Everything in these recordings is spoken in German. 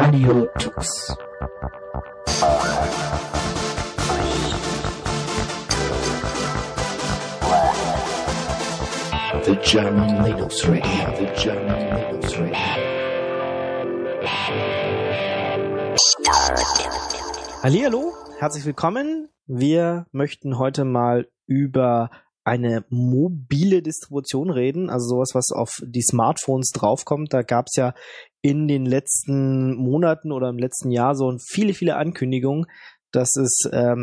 Radio Tux. The German Linux Radio. The German Linux Radio. Hallihallo, herzlich willkommen. Wir möchten heute mal über eine mobile Distribution reden, also sowas, was auf die Smartphones draufkommt. Da gab es ja in den letzten Monaten oder im letzten Jahr so viele Ankündigungen, dass es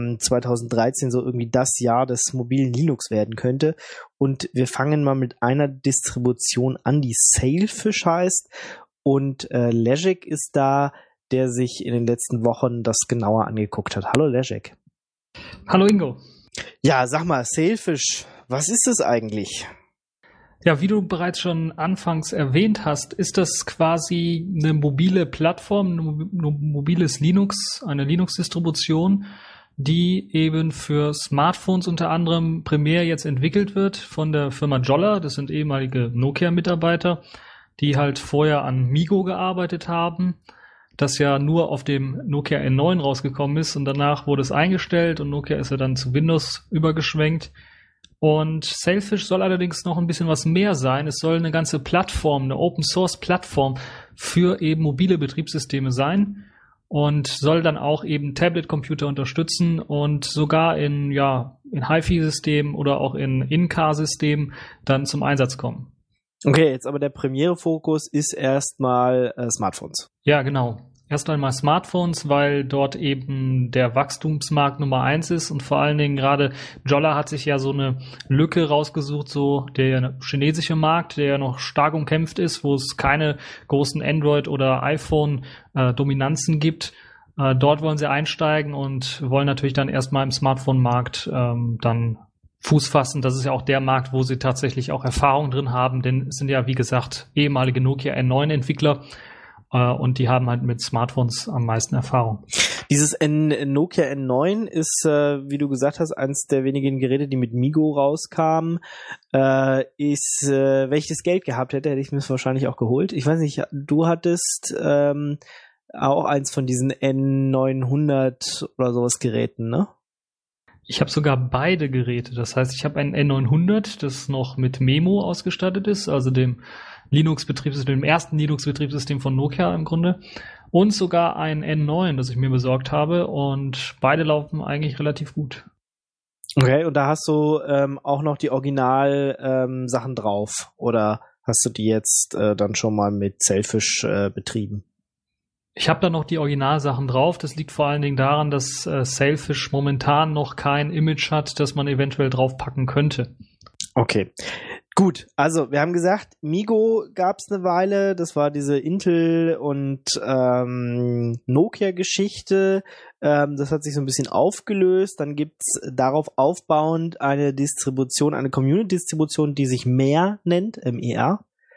2013 so irgendwie das Jahr des mobilen Linux werden könnte. Und wir fangen mal mit einer Distribution an, die Sailfish heißt. Und Leszek ist da, der sich in den letzten Wochen das genauer angeguckt hat. Hallo Leszek. Hallo Ingo. Ja, sag mal, Sailfish, was ist es eigentlich? Ja, wie du bereits schon anfangs erwähnt hast, ist das quasi eine mobile Plattform, ein mobiles Linux, eine Linux-Distribution, die eben für Smartphones unter anderem primär jetzt entwickelt wird von der Firma Jolla. Das sind ehemalige Nokia-Mitarbeiter, die halt vorher an Migo gearbeitet haben, das ja nur auf dem Nokia N9 rausgekommen ist und danach wurde es eingestellt und Nokia ist ja dann zu Windows übergeschwenkt. Und Sailfish soll allerdings noch ein bisschen was mehr sein. Es soll eine ganze Plattform, eine Open-Source-Plattform für eben mobile Betriebssysteme sein und soll dann auch eben Tablet-Computer unterstützen und sogar in HiFi-Systemen oder auch in In-Car-Systemen dann zum Einsatz kommen. Okay, jetzt aber der Premiere-Fokus ist erstmal Smartphones. Ja, genau. Erst einmal Smartphones, weil dort eben der Wachstumsmarkt Nummer 1 ist und vor allen Dingen gerade Jolla hat sich ja so eine Lücke rausgesucht, so der chinesische Markt, der ja noch stark umkämpft ist, wo es keine großen Android- oder iPhone-Dominanzen gibt. Dort wollen sie einsteigen und wollen natürlich dann erstmal im Smartphone-Markt dann Fuß fassen. Das ist ja auch der Markt, wo sie tatsächlich auch Erfahrung drin haben, denn es sind ja, wie gesagt, ehemalige Nokia N9-Entwickler. Und die haben halt mit Smartphones am meisten Erfahrung. Dieses Nokia N9 ist, wie du gesagt hast, eines der wenigen Geräte, die mit Migo rauskamen. Wenn ich das Geld gehabt hätte, hätte ich mir es wahrscheinlich auch geholt. Ich weiß nicht, du hattest auch eins von diesen N900 oder sowas Geräten, ne? Ich habe sogar beide Geräte. Das heißt, ich habe ein N900, das noch mit Memo ausgestattet ist, also dem Linux-Betriebssystem, dem ersten Linux-Betriebssystem von Nokia im Grunde. Und sogar ein N9, das ich mir besorgt habe. Und beide laufen eigentlich relativ gut. Okay, und da hast du auch noch die Original-Sachen drauf? Oder hast du die jetzt dann schon mal mit Sailfish betrieben? Ich habe da noch die Originalsachen drauf. Das liegt vor allen Dingen daran, dass Sailfish momentan noch kein Image hat, das man eventuell draufpacken könnte. Okay. Gut, also wir haben gesagt, Migo gab es eine Weile, das war diese Intel- und Nokia-Geschichte, das hat sich so ein bisschen aufgelöst, dann gibt's darauf aufbauend eine Distribution, eine Community-Distribution, die sich MER nennt, MER,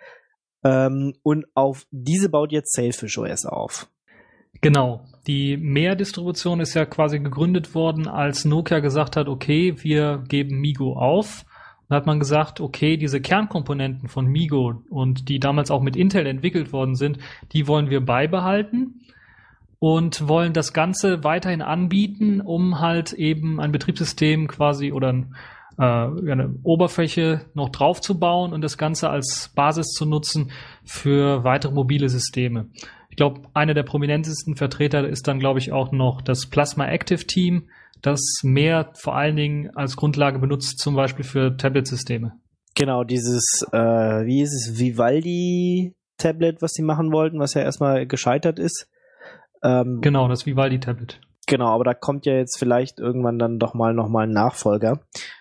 und auf diese baut jetzt Sailfish OS auf. Genau, die MER-Distribution ist ja quasi gegründet worden, als Nokia gesagt hat, okay, wir geben Migo auf. Dann hat man gesagt, okay, diese Kernkomponenten von Migo und die damals auch mit Intel entwickelt worden sind, die wollen wir beibehalten und wollen das Ganze weiterhin anbieten, um halt eben ein Betriebssystem quasi oder eine Oberfläche noch drauf zu bauen und das Ganze als Basis zu nutzen für weitere mobile Systeme. Ich glaube, einer der prominentesten Vertreter ist dann, glaube ich, auch noch das Plasma Active Team, das MER vor allen Dingen als Grundlage benutzt, zum Beispiel für Tablet-Systeme. Genau, dieses, wie ist es, Vivaldi-Tablet, was sie machen wollten, was ja erstmal gescheitert ist. Genau, das Vivaldi-Tablet. Genau, aber da kommt ja jetzt vielleicht irgendwann dann doch mal nochmal ein Nachfolger.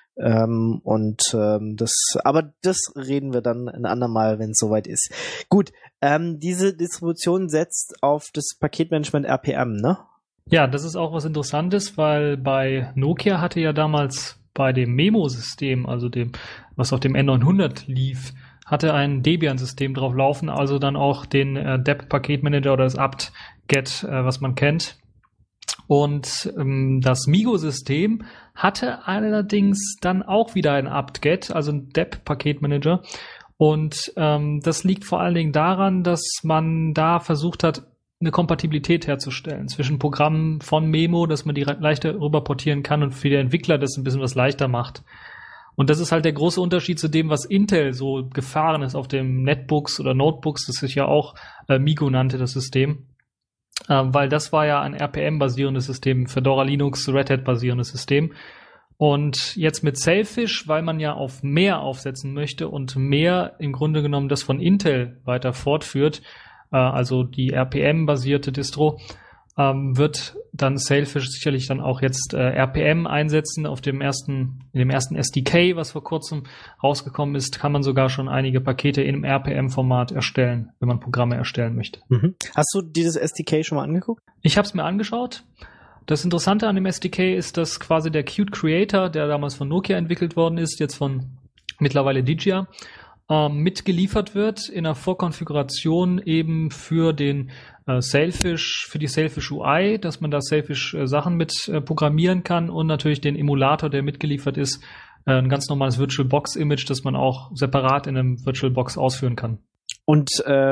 Aber das reden wir dann ein andermal, wenn es soweit ist. Gut, diese Distribution setzt auf das Paketmanagement RPM, ne? Ja, das ist auch was Interessantes, weil bei Nokia hatte ja damals bei dem Memo-System, also dem, was auf dem N900 lief, hatte ein Debian-System drauf laufen, also dann auch den dep-Paketmanager oder das apt-get, was man kennt. Und das Migo-System hatte allerdings dann auch wieder ein apt-get, also ein dep-Paketmanager. Und das liegt vor allen Dingen daran, dass man da versucht hat, eine Kompatibilität herzustellen zwischen Programmen von Memo, dass man die leichter rüber portieren kann und für die Entwickler das ein bisschen was leichter macht. Und das ist halt der große Unterschied zu dem, was Intel so gefahren ist auf dem Netbooks oder Notebooks, das sich ja auch Migo nannte, das System. Weil das war ja ein RPM-basierendes System, Fedora Linux, Red Hat-basierendes System. Und jetzt mit Sailfish, weil man ja auf mehr aufsetzen möchte und mehr im Grunde genommen das von Intel weiter fortführt, also die RPM-basierte Distro, wird dann Sailfish sicherlich dann auch jetzt RPM einsetzen. In dem ersten SDK, was vor kurzem rausgekommen ist, kann man sogar schon einige Pakete im RPM-Format erstellen, wenn man Programme erstellen möchte. Mhm. Hast du dieses SDK schon mal angeguckt? Ich habe es mir angeschaut. Das Interessante an dem SDK ist, dass quasi der Qt Creator, der damals von Nokia entwickelt worden ist, jetzt von mittlerweile Digia, mitgeliefert wird in einer Vorkonfiguration eben für den Sailfish, für die Sailfish UI, dass man da Sailfish Sachen mit programmieren kann und natürlich den Emulator, der mitgeliefert ist, ein ganz normales VirtualBox Image, das man auch separat in einem VirtualBox ausführen kann. Und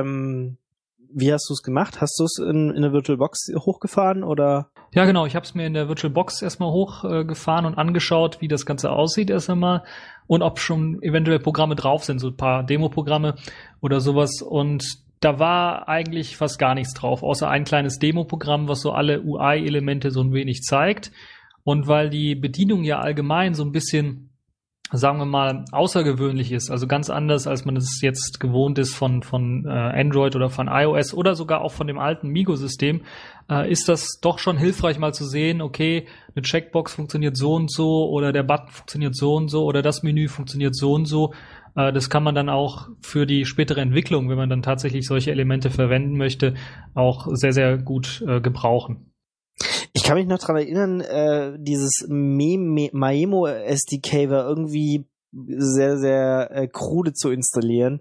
wie hast du es gemacht? Hast du es in eine VirtualBox hochgefahren oder? Ja, genau. Ich habe es mir in der VirtualBox erstmal hochgefahren und angeschaut, wie das Ganze aussieht erst einmal und ob schon eventuell Programme drauf sind, so ein paar Demo-Programme oder sowas. Und da war eigentlich fast gar nichts drauf, außer ein kleines Demo-Programm, was so alle UI-Elemente so ein wenig zeigt. Und weil die Bedienung ja allgemein so ein bisschen, sagen wir mal, außergewöhnlich ist, also ganz anders, als man es jetzt gewohnt ist von Android oder von iOS oder sogar auch von dem alten Migo-System, ist das doch schon hilfreich mal zu sehen, okay, eine Checkbox funktioniert so und so oder der Button funktioniert so und so oder das Menü funktioniert so und so. Das kann man dann auch für die spätere Entwicklung, wenn man dann tatsächlich solche Elemente verwenden möchte, auch sehr, sehr gut gebrauchen. Ich kann mich noch dran erinnern, dieses Maemo SDK war irgendwie sehr, sehr krude zu installieren.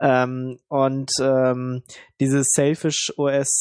Dieses Sailfish OS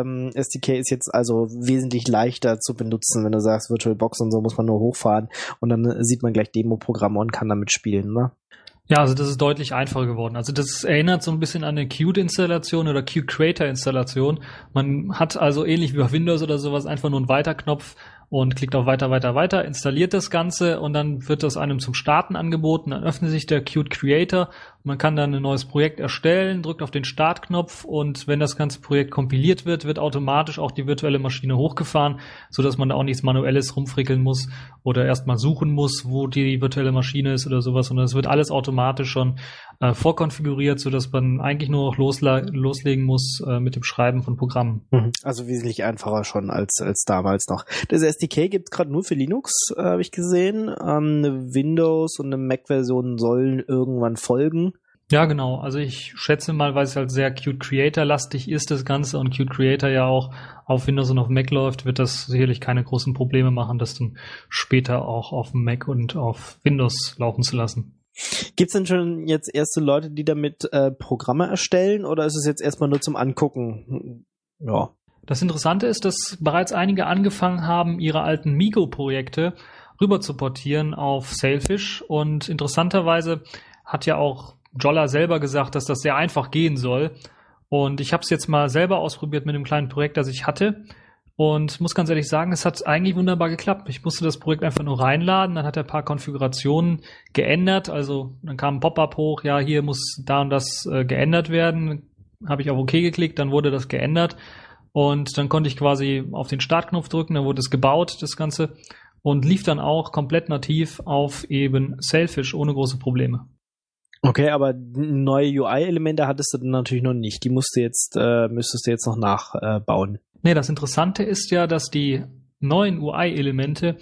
SDK ist jetzt also wesentlich leichter zu benutzen, wenn du sagst, VirtualBox und so muss man nur hochfahren und dann sieht man gleich Demo-Programme und kann damit spielen, ne? Ja, also das ist deutlich einfacher geworden. Also das erinnert so ein bisschen an eine Qt-Installation oder Qt Creator-Installation. Man hat also ähnlich wie bei Windows oder sowas einfach nur einen Weiter-Knopf und klickt auf Weiter, Weiter, Weiter, installiert das Ganze und dann wird das einem zum Starten angeboten. Dann öffnet sich der Qt Creator. Man kann dann ein neues Projekt erstellen, drückt auf den Startknopf und wenn das ganze Projekt kompiliert wird, wird automatisch auch die virtuelle Maschine hochgefahren, sodass man da auch nichts Manuelles rumfrickeln muss oder erstmal suchen muss, wo die virtuelle Maschine ist oder sowas. Und das wird alles automatisch schon vorkonfiguriert, sodass man eigentlich nur noch loslegen muss mit dem Schreiben von Programmen. Also wesentlich einfacher schon als damals noch. Das SDK gibt es gerade nur für Linux, habe ich gesehen. Eine Windows- und eine Mac-Version sollen irgendwann folgen. Ja, genau. Also ich schätze mal, weil es halt sehr Qt Creator-lastig ist, das Ganze, und Qt Creator ja auch auf Windows und auf Mac läuft, wird das sicherlich keine großen Probleme machen, das dann später auch auf Mac und auf Windows laufen zu lassen. Gibt's denn schon jetzt erste Leute, die damit Programme erstellen, oder ist es jetzt erstmal nur zum Angucken? Ja. Das Interessante ist, dass bereits einige angefangen haben, ihre alten Migo-Projekte rüber zu portieren auf Sailfish, und interessanterweise hat ja auch Jolla selber gesagt, dass das sehr einfach gehen soll, und ich habe es jetzt mal selber ausprobiert mit einem kleinen Projekt, das ich hatte. Und muss ganz ehrlich sagen, es hat eigentlich wunderbar geklappt. Ich musste das Projekt einfach nur reinladen, dann hat er ein paar Konfigurationen geändert. Also dann kam ein Pop-up hoch, ja, hier muss da und das geändert werden. Habe ich auf OK geklickt, dann wurde das geändert. Und dann konnte ich quasi auf den Startknopf drücken, dann wurde es gebaut, das Ganze. Und lief dann auch komplett nativ auf eben Sailfish, ohne große Probleme. Okay, aber neue UI-Elemente hattest du dann natürlich noch nicht. Die müsstest du jetzt noch nachbauen. Nee, das Interessante ist ja, dass die neuen UI-Elemente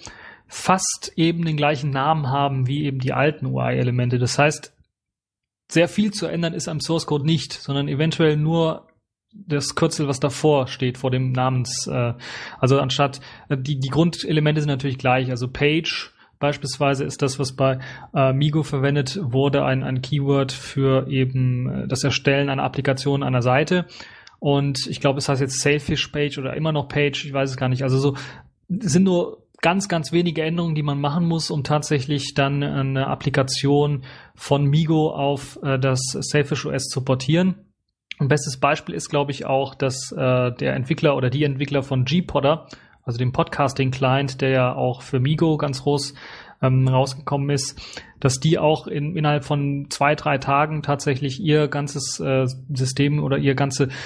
fast eben den gleichen Namen haben wie eben die alten UI-Elemente. Das heißt, sehr viel zu ändern ist am Source-Code nicht, sondern eventuell nur das Kürzel, was davor steht, vor dem also anstatt, die Grundelemente sind natürlich gleich. Also Page beispielsweise ist das, was bei Migo verwendet wurde, ein Keyword für eben das Erstellen einer Applikation, einer Seite. Und ich glaube, es heißt jetzt Sailfish Page oder immer noch Page, ich weiß es gar nicht. Also so sind nur ganz, ganz wenige Änderungen, die man machen muss, um tatsächlich dann eine Applikation von Migo auf das Sailfish OS zu portieren. Ein bestes Beispiel ist, glaube ich, auch, dass der Entwickler oder die Entwickler von Gpodder, also dem Podcasting-Client, der ja auch für Migo ganz groß rausgekommen ist, dass die auch innerhalb von 2-3 Tagen tatsächlich ihr ganzes System oder ihre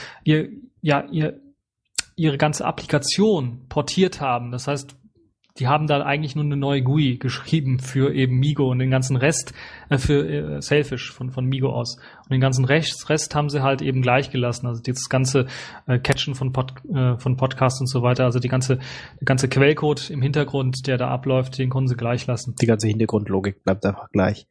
ganze Applikation portiert haben. Das heißt, die haben da eigentlich nur eine neue GUI geschrieben für eben Migo und den ganzen Rest für Sailfish von Migo aus. Und den ganzen Rest haben sie halt eben gleich gelassen. Also das ganze Catchen von Podcasts und so weiter. Also der ganze Quellcode im Hintergrund, der da abläuft, den konnten sie gleich lassen. Die ganze Hintergrundlogik bleibt einfach gleich.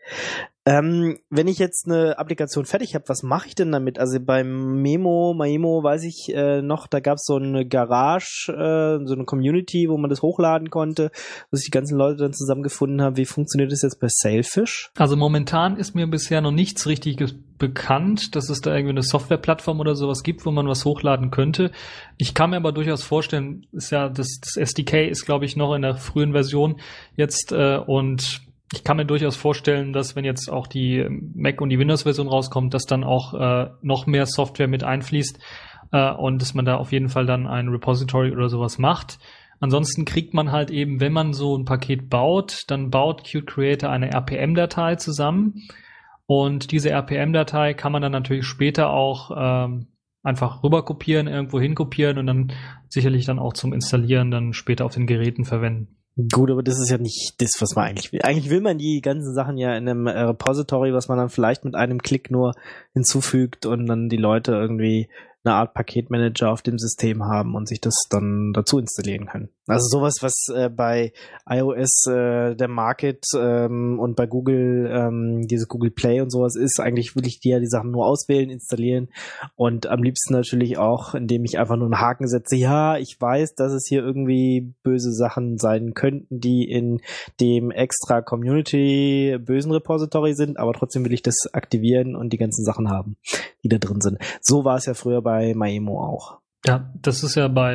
Wenn ich jetzt eine Applikation fertig habe, was mache ich denn damit? Also beim Maemo weiß ich noch, da gab es so eine Garage, so eine Community, wo man das hochladen konnte, wo sich die ganzen Leute dann zusammengefunden haben. Wie funktioniert das jetzt bei Sailfish? Also momentan ist mir bisher noch nichts Richtiges bekannt, dass es da irgendwie eine Softwareplattform oder sowas gibt, wo man was hochladen könnte. Ich kann mir aber durchaus vorstellen, ist ja das SDK ist, glaube ich, noch in der frühen Version jetzt und ich kann mir durchaus vorstellen, dass wenn jetzt auch die Mac- und die Windows-Version rauskommt, dass dann auch noch mehr Software mit einfließt und dass man da auf jeden Fall dann ein Repository oder sowas macht. Ansonsten kriegt man halt eben, wenn man so ein Paket baut, dann baut Qt Creator eine RPM-Datei zusammen und diese RPM-Datei kann man dann natürlich später auch einfach rüber kopieren, irgendwo hin kopieren und dann sicherlich dann auch zum Installieren dann später auf den Geräten verwenden. Gut, aber das ist ja nicht das, was man eigentlich will. Eigentlich will man die ganzen Sachen ja in einem Repository, was man dann vielleicht mit einem Klick nur hinzufügt und dann die Leute irgendwie eine Art Paketmanager auf dem System haben und sich das dann dazu installieren können. Also sowas, was bei iOS der Market und bei Google diese Google Play und sowas ist, eigentlich will ich die Sachen nur auswählen, installieren und am liebsten natürlich auch, indem ich einfach nur einen Haken setze. Ja, ich weiß, dass es hier irgendwie böse Sachen sein könnten, die in dem extra Community bösen Repository sind, aber trotzdem will ich das aktivieren und die ganzen Sachen haben, die da drin sind. So war es ja früher bei Maemo auch. Ja, das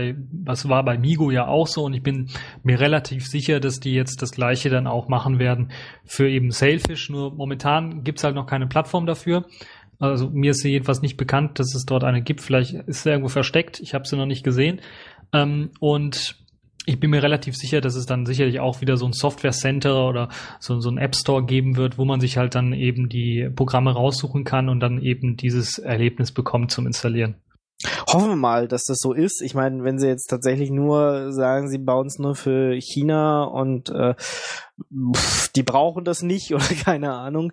war bei Migo ja auch so und ich bin mir relativ sicher, dass die jetzt das Gleiche dann auch machen werden für eben Sailfish, nur momentan gibt's halt noch keine Plattform dafür. Also mir ist sie jedenfalls nicht bekannt, dass es dort eine gibt, vielleicht ist sie irgendwo versteckt, ich habe sie noch nicht gesehen und ich bin mir relativ sicher, dass es dann sicherlich auch wieder so ein Software Center oder so ein App Store geben wird, wo man sich halt dann eben die Programme raussuchen kann und dann eben dieses Erlebnis bekommt zum Installieren. Hoffen wir mal, dass das so ist. Ich meine, wenn sie jetzt tatsächlich nur sagen, sie bauen es nur für China und die brauchen das nicht oder keine Ahnung.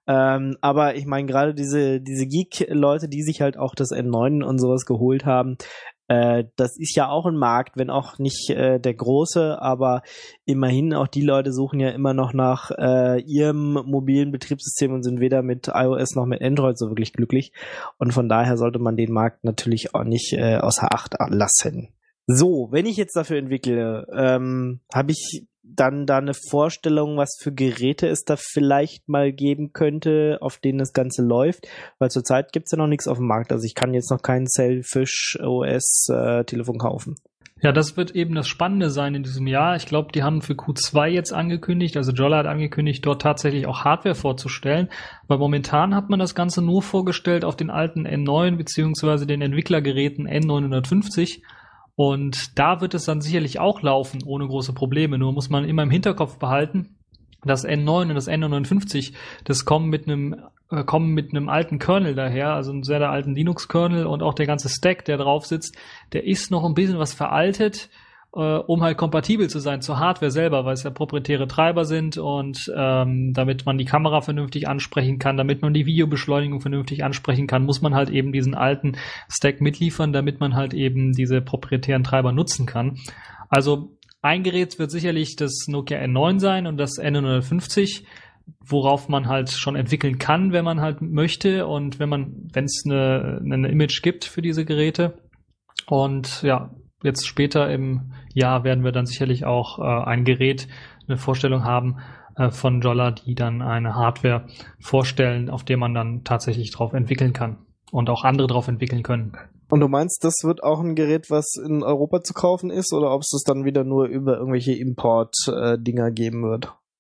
Aber ich meine, gerade diese Geek-Leute, die sich halt auch das N9 und sowas geholt haben, das ist ja auch ein Markt, wenn auch nicht der große, aber immerhin auch die Leute suchen ja immer noch nach ihrem mobilen Betriebssystem und sind weder mit iOS noch mit Android so wirklich glücklich. Und von daher sollte man den Markt natürlich auch nicht außer Acht lassen. So, wenn ich jetzt dafür entwickle, habe ich dann da eine Vorstellung, was für Geräte es da vielleicht mal geben könnte, auf denen das Ganze läuft, weil zurzeit gibt's ja noch nichts auf dem Markt, also ich kann jetzt noch kein Sailfish OS Telefon kaufen. Ja, das wird eben das Spannende sein in diesem Jahr. Ich glaube, die haben für Q2 jetzt angekündigt, also Jolla hat angekündigt, dort tatsächlich auch Hardware vorzustellen, weil momentan hat man das Ganze nur vorgestellt auf den alten N9 beziehungsweise den Entwicklergeräten N950. Und da wird es dann sicherlich auch laufen, ohne große Probleme. Nur muss man immer im Hinterkopf behalten, das N9 und das N950, das kommen mit einem alten Kernel daher, also einem sehr alten Linux-Kernel und auch der ganze Stack, der drauf sitzt, der ist noch ein bisschen was veraltet, um halt kompatibel zu sein zur Hardware selber, weil es ja proprietäre Treiber sind und damit man die Kamera vernünftig ansprechen kann, damit man die Videobeschleunigung vernünftig ansprechen kann, muss man halt eben diesen alten Stack mitliefern, damit man halt eben diese proprietären Treiber nutzen kann. Also ein Gerät wird sicherlich das Nokia N9 sein und das N950, worauf man halt schon entwickeln kann, wenn man halt möchte und wenn es eine Image gibt für diese Geräte. Und ja, jetzt später im Jahr werden wir dann sicherlich auch ein Gerät, eine Vorstellung haben von Jolla, die dann eine Hardware vorstellen, auf der man dann tatsächlich drauf entwickeln kann und auch andere drauf entwickeln können. Und du meinst, das wird auch ein Gerät, was in Europa zu kaufen ist, oder ob es das dann wieder nur über irgendwelche Import-Dinger geben wird?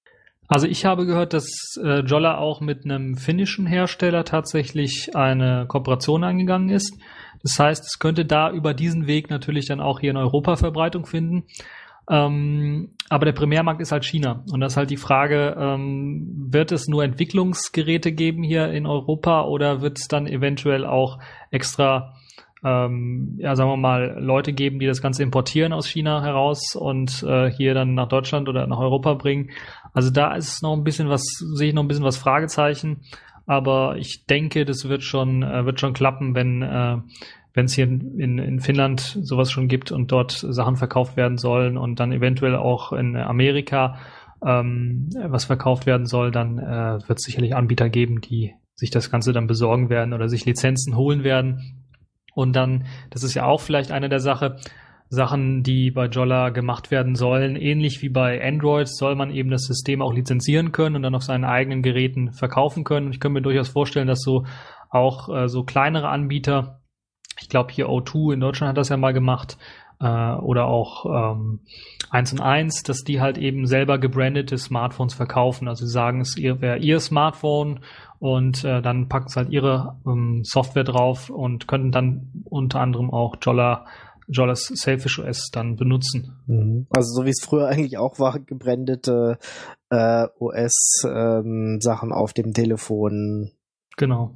Also ich habe gehört, dass Jolla auch mit einem finnischen Hersteller tatsächlich eine Kooperation eingegangen ist. Das heißt, es könnte da über diesen Weg natürlich dann auch hier in Europa Verbreitung finden. Aber der Primärmarkt ist halt China. Und das ist halt die Frage, wird es nur Entwicklungsgeräte geben hier in Europa oder wird es dann eventuell auch extra, sagen wir mal, Leute geben, die das Ganze importieren aus China heraus und hier dann nach Deutschland oder nach Europa bringen? Also da ist noch ein bisschen was, sehe ich noch ein bisschen was Fragezeichen. Aber ich denke, das wird schon klappen, wenn es hier in Finnland sowas schon gibt und dort Sachen verkauft werden sollen und dann eventuell auch in Amerika was verkauft werden soll, dann wird es sicherlich Anbieter geben, die sich das Ganze dann besorgen werden oder sich Lizenzen holen werden. Und dann, das ist ja auch vielleicht eine der Sachen, die bei Jolla gemacht werden sollen. Ähnlich wie bei Android soll man eben das System auch lizenzieren können und dann auf seinen eigenen Geräten verkaufen können. Und ich kann mir durchaus vorstellen, dass so auch so kleinere Anbieter, ich glaube hier O2 in Deutschland hat das ja mal gemacht, oder auch 1&1, dass die halt eben selber gebrandete Smartphones verkaufen. Also sie sagen, es wäre ihr Smartphone und dann packen sie halt ihre Software drauf und könnten dann unter anderem auch Jollas Sailfish OS dann benutzen. Also so wie es früher eigentlich auch war, gebrandete OS-Sachen auf dem Telefon. Genau.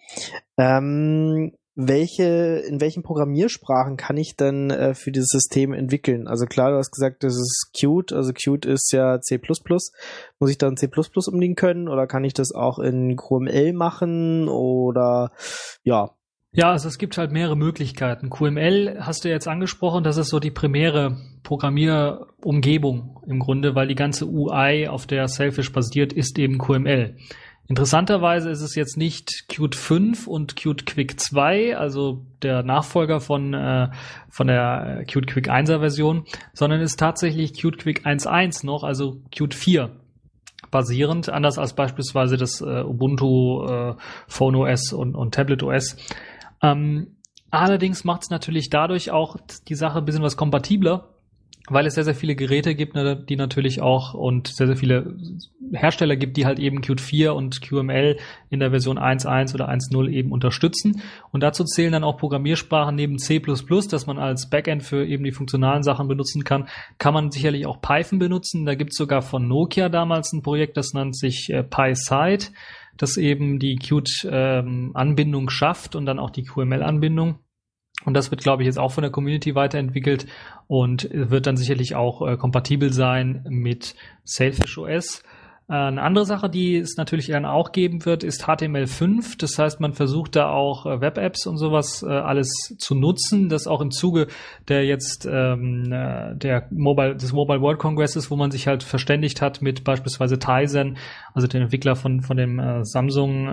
In welchen Programmiersprachen kann ich denn für dieses System entwickeln? Also klar, du hast gesagt, das ist Qt, also Qt ist ja C++. Muss ich dann C++ umlegen können oder kann ich das auch in QML machen oder ja? Ja, also es gibt halt mehrere Möglichkeiten. QML hast du jetzt angesprochen, das ist so die primäre Programmierumgebung im Grunde, weil die ganze UI, auf der Sailfish basiert, ist eben QML. Interessanterweise ist es jetzt nicht Qt 5 und Qt Quick 2, also der Nachfolger von der Qt Quick 1er Version, sondern ist tatsächlich Qt Quick 1.1 noch, also Qt 4 basierend, anders als beispielsweise das Ubuntu Phone OS und Tablet OS. Allerdings macht es natürlich dadurch auch die Sache ein bisschen was kompatibler, weil es sehr, sehr viele Geräte gibt, die natürlich auch und sehr, sehr viele Hersteller gibt, die halt eben Qt 4 und QML in der Version 1.1 oder 1.0 eben unterstützen. Und dazu zählen dann auch Programmiersprachen neben C++, dass man als Backend für eben die funktionalen Sachen benutzen kann. Kann man sicherlich auch Python benutzen. Da gibt es sogar von Nokia damals ein Projekt, das nennt sich PySide, das eben die Qt-Anbindung schafft und dann auch die QML-Anbindung. Und das wird, glaube ich, jetzt auch von der Community weiterentwickelt und wird dann sicherlich auch kompatibel sein mit Sailfish OS. Eine andere Sache, die es natürlich dann auch geben wird, ist HTML5. Das heißt, man versucht da auch Web-Apps und sowas alles zu nutzen. Das auch im Zuge der jetzt des Mobile World Congresses, wo man sich halt verständigt hat mit beispielsweise Tizen, also den Entwickler von dem Samsung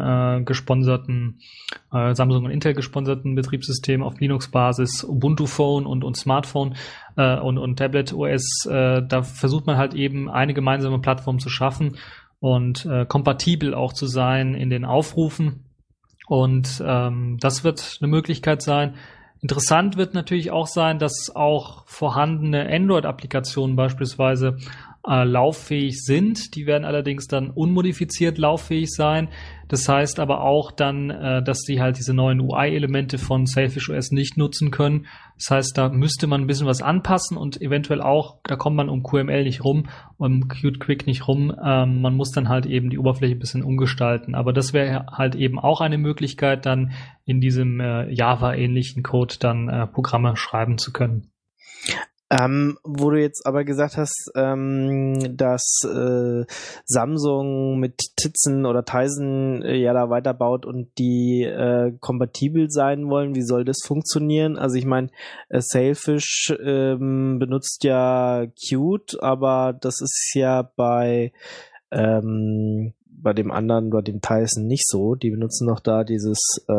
und Intel gesponserten Betriebssystem auf Linux-Basis, Ubuntu Phone und Smartphone und Tablet OS. Da versucht man halt eben eine gemeinsame Plattform zu schaffen und kompatibel auch zu sein in den Aufrufen. Und das wird eine Möglichkeit sein. Interessant wird natürlich auch sein, dass auch vorhandene Android-Applikationen beispielsweise lauffähig sind. Die werden allerdings dann unmodifiziert lauffähig sein. Das heißt aber auch dann, dass sie halt diese neuen UI-Elemente von Sailfish OS nicht nutzen können. Das heißt, da müsste man ein bisschen was anpassen und eventuell auch, da kommt man um QML nicht rum, um Qt Quick nicht rum. Man muss dann halt eben die Oberfläche ein bisschen umgestalten. Aber das wäre halt eben auch eine Möglichkeit, dann in diesem Java-ähnlichen Code dann Programme schreiben zu können. Wo du jetzt aber gesagt hast, dass Samsung mit Tizen oder Tizen ja da weiterbaut und die kompatibel sein wollen, wie soll das funktionieren? Also ich meine, Sailfish benutzt ja Qt, aber das ist ja bei dem anderen, bei dem Tizen nicht so. Die benutzen noch da dieses,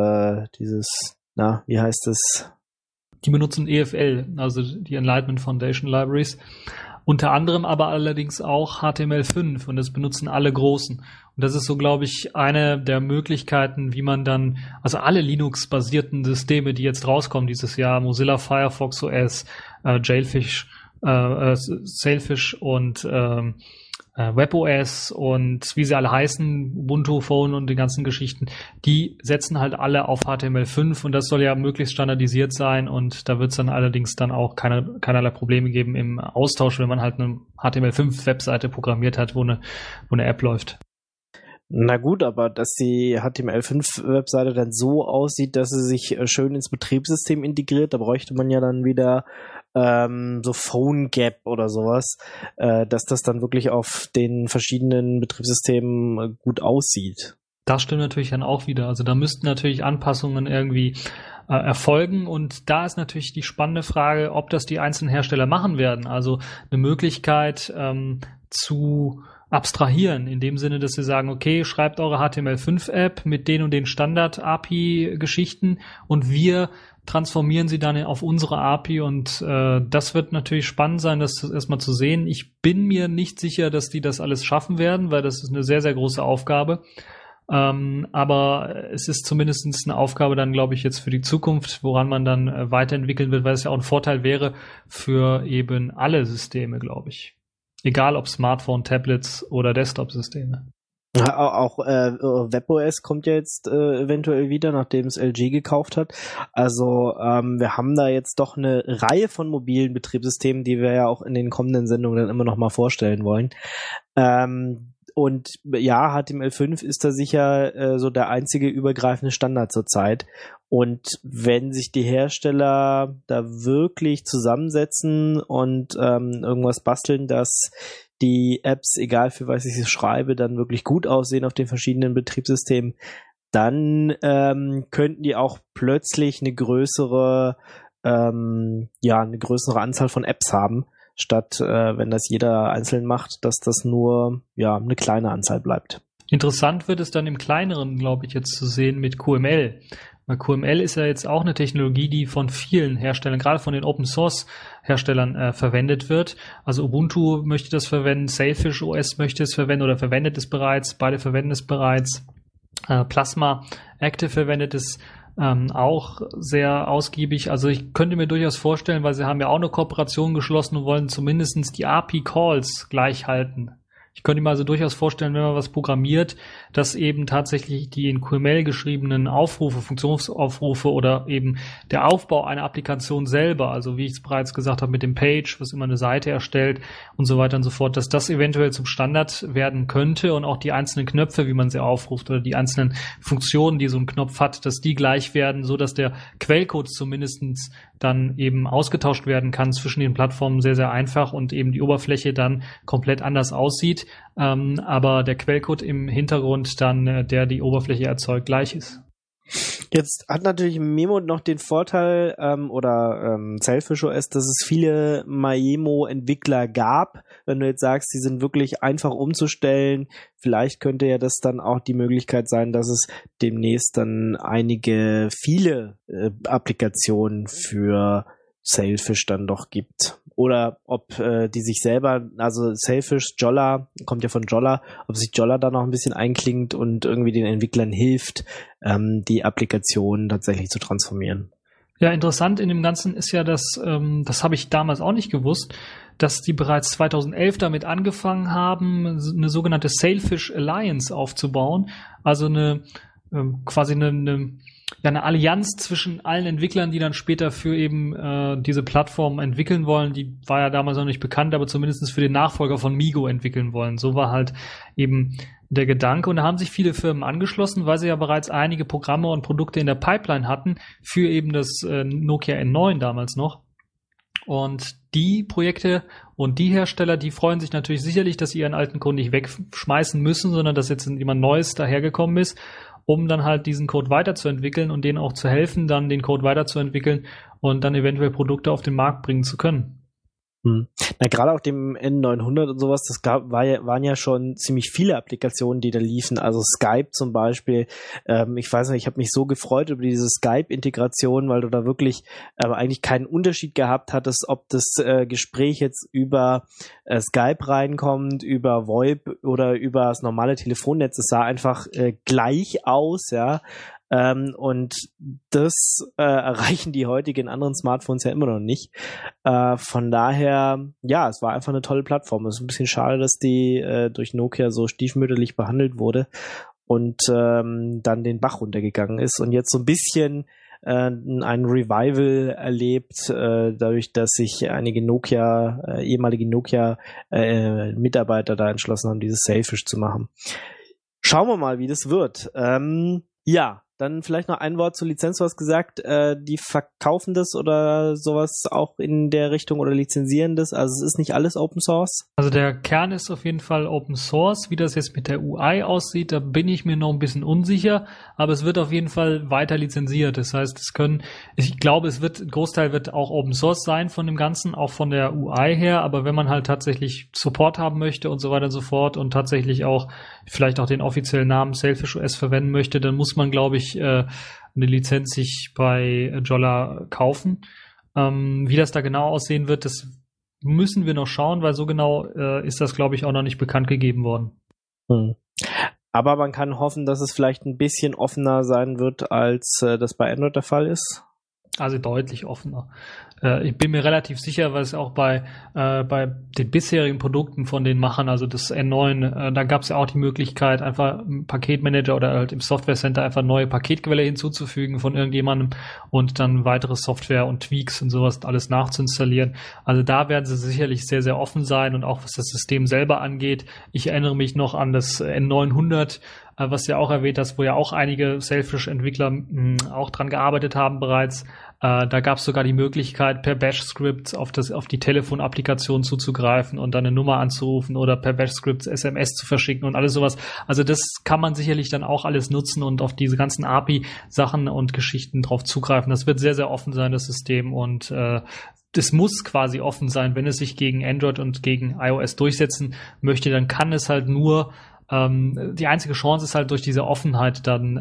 wie heißt das? Die benutzen EFL, also die Enlightenment Foundation Libraries. Unter anderem aber allerdings auch HTML5 und das benutzen alle Großen. Und das ist so, glaube ich, eine der Möglichkeiten, wie man dann, also alle Linux-basierten Systeme, die jetzt rauskommen dieses Jahr, Mozilla Firefox OS, Sailfish und WebOS und wie sie alle heißen, Ubuntu Phone und die ganzen Geschichten, die setzen halt alle auf HTML5 und das soll ja möglichst standardisiert sein und da wird es dann allerdings dann auch keinerlei Probleme geben im Austausch, wenn man halt eine HTML5-Webseite programmiert hat, wo eine App läuft. Na gut, aber dass die HTML5-Webseite dann so aussieht, dass sie sich schön ins Betriebssystem integriert, da bräuchte man ja dann wieder so PhoneGap oder sowas, dass das dann wirklich auf den verschiedenen Betriebssystemen gut aussieht. Das stimmt natürlich dann auch wieder. Also da müssten natürlich Anpassungen irgendwie erfolgen und da ist natürlich die spannende Frage, ob das die einzelnen Hersteller machen werden. Also eine Möglichkeit zu abstrahieren, in dem Sinne, dass sie sagen, okay, schreibt eure HTML5-App mit den und den Standard-API-Geschichten und wir transformieren sie dann auf unsere API und das wird natürlich spannend sein, das erstmal zu sehen. Ich bin mir nicht sicher, dass die das alles schaffen werden, weil das ist eine sehr, sehr große Aufgabe. Aber es ist zumindest eine Aufgabe dann, glaube ich, jetzt für die Zukunft, woran man dann weiterentwickeln wird, weil es ja auch ein Vorteil wäre für eben alle Systeme, glaube ich. Egal ob Smartphone, Tablets oder Desktop-Systeme. Auch WebOS kommt ja jetzt eventuell wieder, nachdem es LG gekauft hat. Also wir haben da jetzt doch eine Reihe von mobilen Betriebssystemen, die wir ja auch in den kommenden Sendungen dann immer noch mal vorstellen wollen. Und ja, HTML5 ist da sicher so der einzige übergreifende Standard zurzeit. Und wenn sich die Hersteller da wirklich zusammensetzen und irgendwas basteln, dass die Apps, egal für was ich sie schreibe, dann wirklich gut aussehen auf den verschiedenen Betriebssystemen, dann könnten die auch plötzlich eine größere Anzahl von Apps haben, statt wenn das jeder einzeln macht, dass das nur eine kleine Anzahl bleibt. Interessant wird es dann im Kleineren, glaube ich, jetzt zu sehen mit QML. Weil QML ist ja jetzt auch eine Technologie, die von vielen Herstellern, gerade von den Open-Source-Herstellern verwendet wird. Also Ubuntu möchte das verwenden, Sailfish OS möchte es verwenden oder verwendet es bereits, beide verwenden es bereits. Plasma Active verwendet es auch sehr ausgiebig. Also ich könnte mir durchaus vorstellen, weil sie haben ja auch eine Kooperation geschlossen und wollen zumindest die API-Calls gleich halten. Ich könnte mir also durchaus vorstellen, wenn man was programmiert, dass eben tatsächlich die in QML geschriebenen Aufrufe, Funktionsaufrufe oder eben der Aufbau einer Applikation selber, also wie ich es bereits gesagt habe mit dem Page, was immer eine Seite erstellt und so weiter und so fort, dass das eventuell zum Standard werden könnte und auch die einzelnen Knöpfe, wie man sie aufruft oder die einzelnen Funktionen, die so ein Knopf hat, dass die gleich werden, so dass der Quellcode zumindestens dann eben ausgetauscht werden kann zwischen den Plattformen sehr, sehr einfach und eben die Oberfläche dann komplett anders aussieht, aber der Quellcode im Hintergrund dann, der die Oberfläche erzeugt, gleich ist. Jetzt hat natürlich Memo noch den Vorteil, Sailfish OS, dass es viele Maemo-Entwickler gab. Wenn du jetzt sagst, die sind wirklich einfach umzustellen, vielleicht könnte ja das dann auch die Möglichkeit sein, dass es demnächst dann viele Applikationen für Sailfish dann doch gibt. Oder ob die sich selber, also Sailfish, Jolla, kommt ja von Jolla, ob sich Jolla da noch ein bisschen einklingt und irgendwie den Entwicklern hilft, die Applikation tatsächlich zu transformieren. Ja, interessant in dem Ganzen ist ja, das habe ich damals auch nicht gewusst, dass die bereits 2011 damit angefangen haben, eine sogenannte Sailfish Alliance aufzubauen. Also eine Allianz zwischen allen Entwicklern, die dann später für eben diese Plattform entwickeln wollen. Die war ja damals noch nicht bekannt, aber zumindest für den Nachfolger von Migo entwickeln wollen. So war halt eben der Gedanke. Und da haben sich viele Firmen angeschlossen, weil sie ja bereits einige Programme und Produkte in der Pipeline hatten für eben das Nokia N9 damals noch. Und die Projekte und die Hersteller, die freuen sich natürlich sicherlich, dass sie ihren alten Code nicht wegschmeißen müssen, sondern dass jetzt jemand Neues dahergekommen ist, um dann halt diesen Code weiterzuentwickeln und denen auch zu helfen, dann den Code weiterzuentwickeln und dann eventuell Produkte auf den Markt bringen zu können. Na, gerade auf dem N900 und sowas, waren ja schon ziemlich viele Applikationen, die da liefen. Also Skype zum Beispiel. Ich weiß nicht, ich habe mich so gefreut über diese Skype-Integration, weil du da wirklich eigentlich keinen Unterschied gehabt hattest, ob das Gespräch jetzt über Skype reinkommt, über VoIP oder über das normale Telefonnetz. Es sah einfach gleich aus, ja. Und das erreichen die heutigen anderen Smartphones ja immer noch nicht. Von daher, ja, es war einfach eine tolle Plattform. Es ist ein bisschen schade, dass die durch Nokia so stiefmütterlich behandelt wurde und dann den Bach runtergegangen ist und jetzt so ein bisschen ein Revival erlebt, dadurch, dass sich einige ehemalige Nokia-Mitarbeiter da entschlossen haben, dieses Sailfish zu machen. Schauen wir mal, wie das wird. Ja, dann vielleicht noch ein Wort zur Lizenz. Du hast gesagt, die verkaufen das oder sowas auch in der Richtung oder lizenzieren das. Also es ist nicht alles Open Source. Also der Kern ist auf jeden Fall Open Source. Wie das jetzt mit der UI aussieht, da bin ich mir noch ein bisschen unsicher. Aber es wird auf jeden Fall weiter lizenziert. Das heißt, ich glaube, ein Großteil wird auch Open Source sein von dem Ganzen, auch von der UI her. Aber wenn man halt tatsächlich Support haben möchte und so weiter und so fort und tatsächlich auch vielleicht auch den offiziellen Namen Sailfish OS verwenden möchte, dann muss man, glaube ich, eine Lizenz sich bei Jolla kaufen. Wie das da genau aussehen wird, das müssen wir noch schauen, weil so genau ist das, glaube ich, auch noch nicht bekannt gegeben worden. Aber man kann hoffen, dass es vielleicht ein bisschen offener sein wird, als das bei Android der Fall ist. Also deutlich offener. Ich bin mir relativ sicher, weil es auch bei den bisherigen Produkten von den Machern, also das N9, da gab es ja auch die Möglichkeit, einfach im Paketmanager oder halt im Software Center einfach neue Paketquelle hinzuzufügen von irgendjemandem und dann weitere Software und Tweaks und sowas alles nachzuinstallieren. Also da werden sie sicherlich sehr, sehr offen sein und auch was das System selber angeht. Ich erinnere mich noch an das N900, was ja auch erwähnt hast, wo ja auch einige Sailfish-Entwickler auch dran gearbeitet haben bereits. Da gab es sogar die Möglichkeit, per Bash-Script auf die Telefonapplikation zuzugreifen und dann eine Nummer anzurufen oder per Bash-Script SMS zu verschicken und alles sowas. Also das kann man sicherlich dann auch alles nutzen und auf diese ganzen API-Sachen und Geschichten drauf zugreifen. Das wird sehr, sehr offen sein, das System, und das muss quasi offen sein. Wenn es sich gegen Android und gegen iOS durchsetzen möchte, dann kann es halt nur die einzige Chance ist halt durch diese Offenheit dann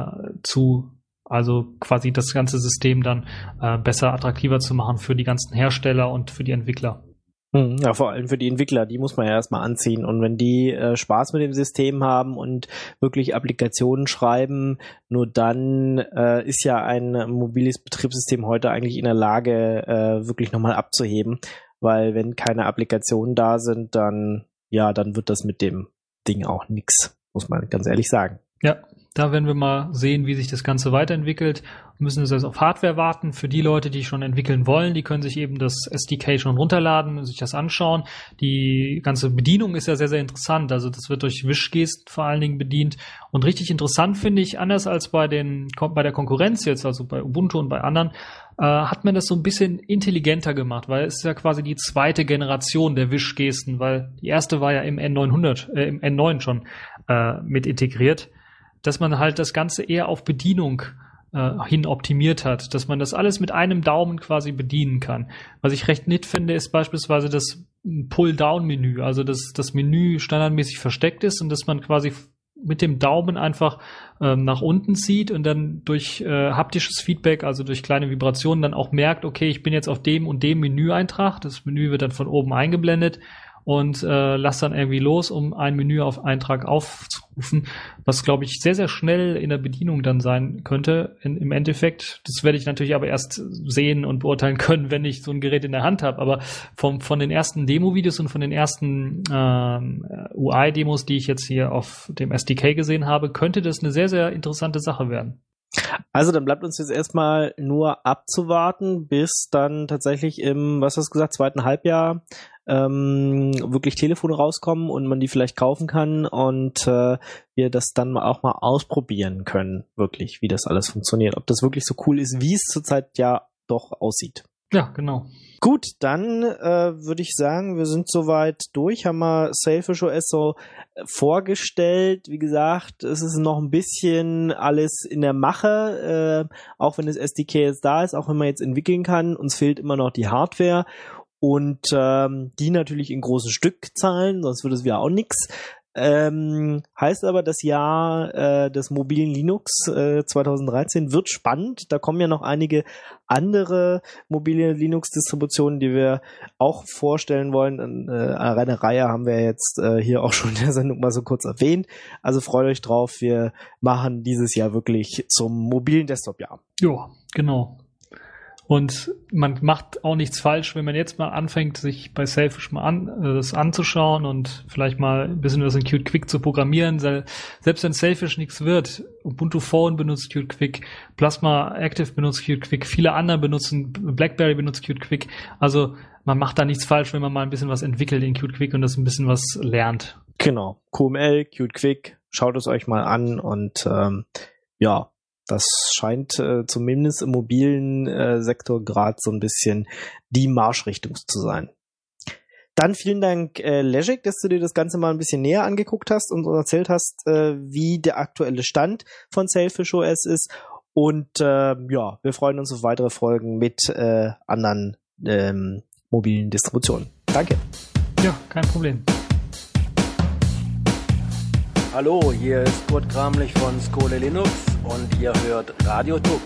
also quasi das ganze System dann besser attraktiver zu machen für die ganzen Hersteller und für die Entwickler. Ja, vor allem für die Entwickler, die muss man ja erstmal anziehen. Und wenn die Spaß mit dem System haben und wirklich Applikationen schreiben, nur dann ist ja ein mobiles Betriebssystem heute eigentlich in der Lage, wirklich nochmal abzuheben. Weil wenn keine Applikationen da sind, dann wird das mit dem Ding auch nix, muss man ganz ehrlich sagen. Ja, da werden wir mal sehen, wie sich das Ganze weiterentwickelt. Wir müssen jetzt auf Hardware warten. Für die Leute, die schon entwickeln wollen, die können sich eben das SDK schon runterladen und sich das anschauen. Die ganze Bedienung ist ja sehr, sehr interessant. Also das wird durch Wischgesten vor allen Dingen bedient. Und richtig interessant finde ich, anders als bei der Konkurrenz jetzt, also bei Ubuntu und bei anderen, hat man das so ein bisschen intelligenter gemacht, weil es ist ja quasi die zweite Generation der Wischgesten, weil die erste war ja im N9 schon mit integriert, dass man halt das Ganze eher auf Bedienung hin optimiert hat, dass man das alles mit einem Daumen quasi bedienen kann. Was ich recht nett finde, ist beispielsweise das Pull-Down-Menü, also dass das Menü standardmäßig versteckt ist und dass man quasi mit dem Daumen einfach nach unten zieht und dann durch haptisches Feedback, also durch kleine Vibrationen, dann auch merkt, okay, ich bin jetzt auf dem und dem Menüeintrag. Das Menü wird dann von oben eingeblendet und lass dann irgendwie los, um einen Menüeintrag aufzurufen, was, glaube ich, sehr, sehr schnell in der Bedienung dann sein könnte im Endeffekt. Das werde ich natürlich aber erst sehen und beurteilen können, wenn ich so ein Gerät in der Hand habe. Aber von den ersten Demo-Videos und von den ersten UI-Demos, die ich jetzt hier auf dem SDK gesehen habe, könnte das eine sehr, sehr interessante Sache werden. Also dann bleibt uns jetzt erstmal nur abzuwarten, bis dann tatsächlich im, was hast du gesagt, zweiten Halbjahr wirklich Telefone rauskommen und man die vielleicht kaufen kann und wir das dann auch mal ausprobieren können, wirklich, wie das alles funktioniert. Ob das wirklich so cool ist, wie es zurzeit ja doch aussieht. Ja, genau. Gut, dann würde ich sagen, wir sind soweit durch, haben wir Sailfish OS so vorgestellt. Wie gesagt, es ist noch ein bisschen alles in der Mache, auch wenn das SDK jetzt da ist, auch wenn man jetzt entwickeln kann. Uns fehlt immer noch die Hardware und die natürlich in großen Stückzahlen, sonst würde es wieder auch nix. Heißt aber, das Jahr des mobilen Linux 2013 wird spannend. Da kommen ja noch einige andere mobile Linux-Distributionen, die wir auch vorstellen wollen. Eine Reihe haben wir jetzt hier auch schon in der Sendung mal so kurz erwähnt. Also freut euch drauf. Wir machen dieses Jahr wirklich zum mobilen Desktop-Jahr. Ja, genau. Und man macht auch nichts falsch, wenn man jetzt mal anfängt, sich bei Sailfish mal das anzuschauen und vielleicht mal ein bisschen was in Qt Quick zu programmieren. Selbst wenn Sailfish nichts wird, Ubuntu Phone benutzt Qt Quick, Plasma Active benutzt Qt Quick, viele andere benutzen, BlackBerry benutzt Qt Quick. Also man macht da nichts falsch, wenn man mal ein bisschen was entwickelt in Qt Quick und das ein bisschen was lernt. Genau. QML, Qt Quick, schaut es euch mal an und ja, das scheint zumindest im mobilen Sektor gerade so ein bisschen die Marschrichtung zu sein. Dann vielen Dank, Leszek, dass du dir das Ganze mal ein bisschen näher angeguckt hast und erzählt hast, wie der aktuelle Stand von Sailfish OS ist. Und ja, wir freuen uns auf weitere Folgen mit anderen mobilen Distributionen. Danke. Ja, kein Problem. Hallo, hier ist Kurt Kramlich von Skole Linux und ihr hört Radio Tux.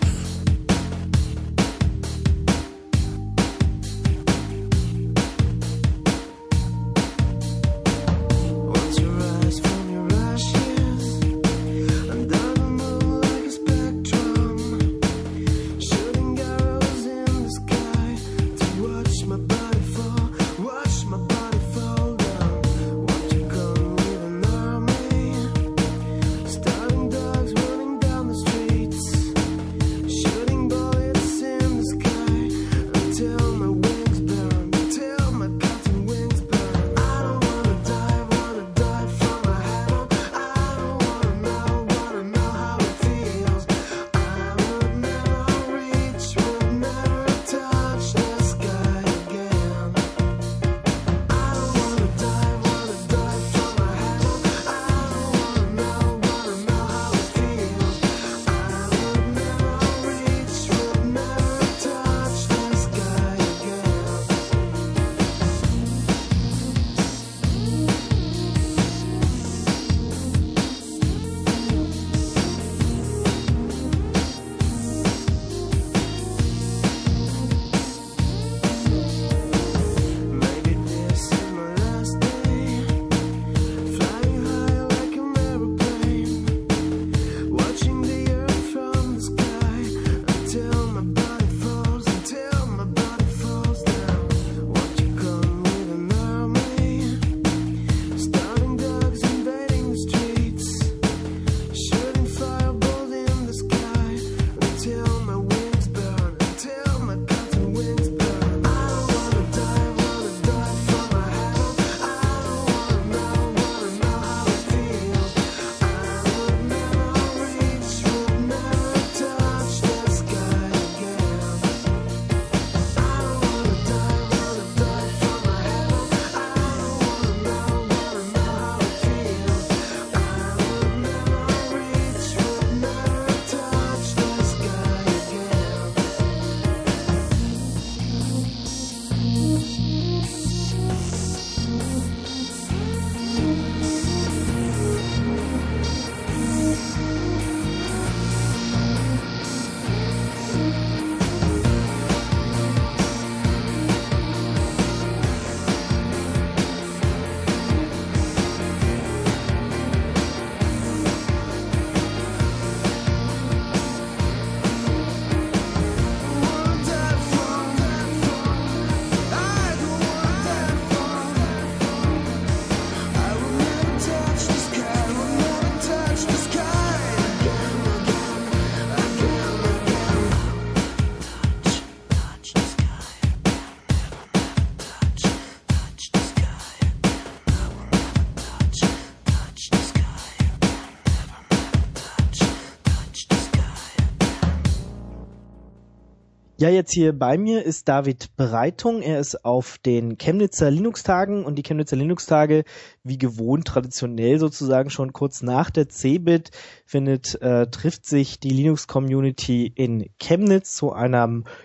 Ja, jetzt hier bei mir ist David Breitung. Er ist auf den Chemnitzer Linux-Tagen und die Chemnitzer Linux-Tage, wie gewohnt, traditionell sozusagen schon kurz nach der CeBIT trifft sich die Linux-Community in Chemnitz zu einem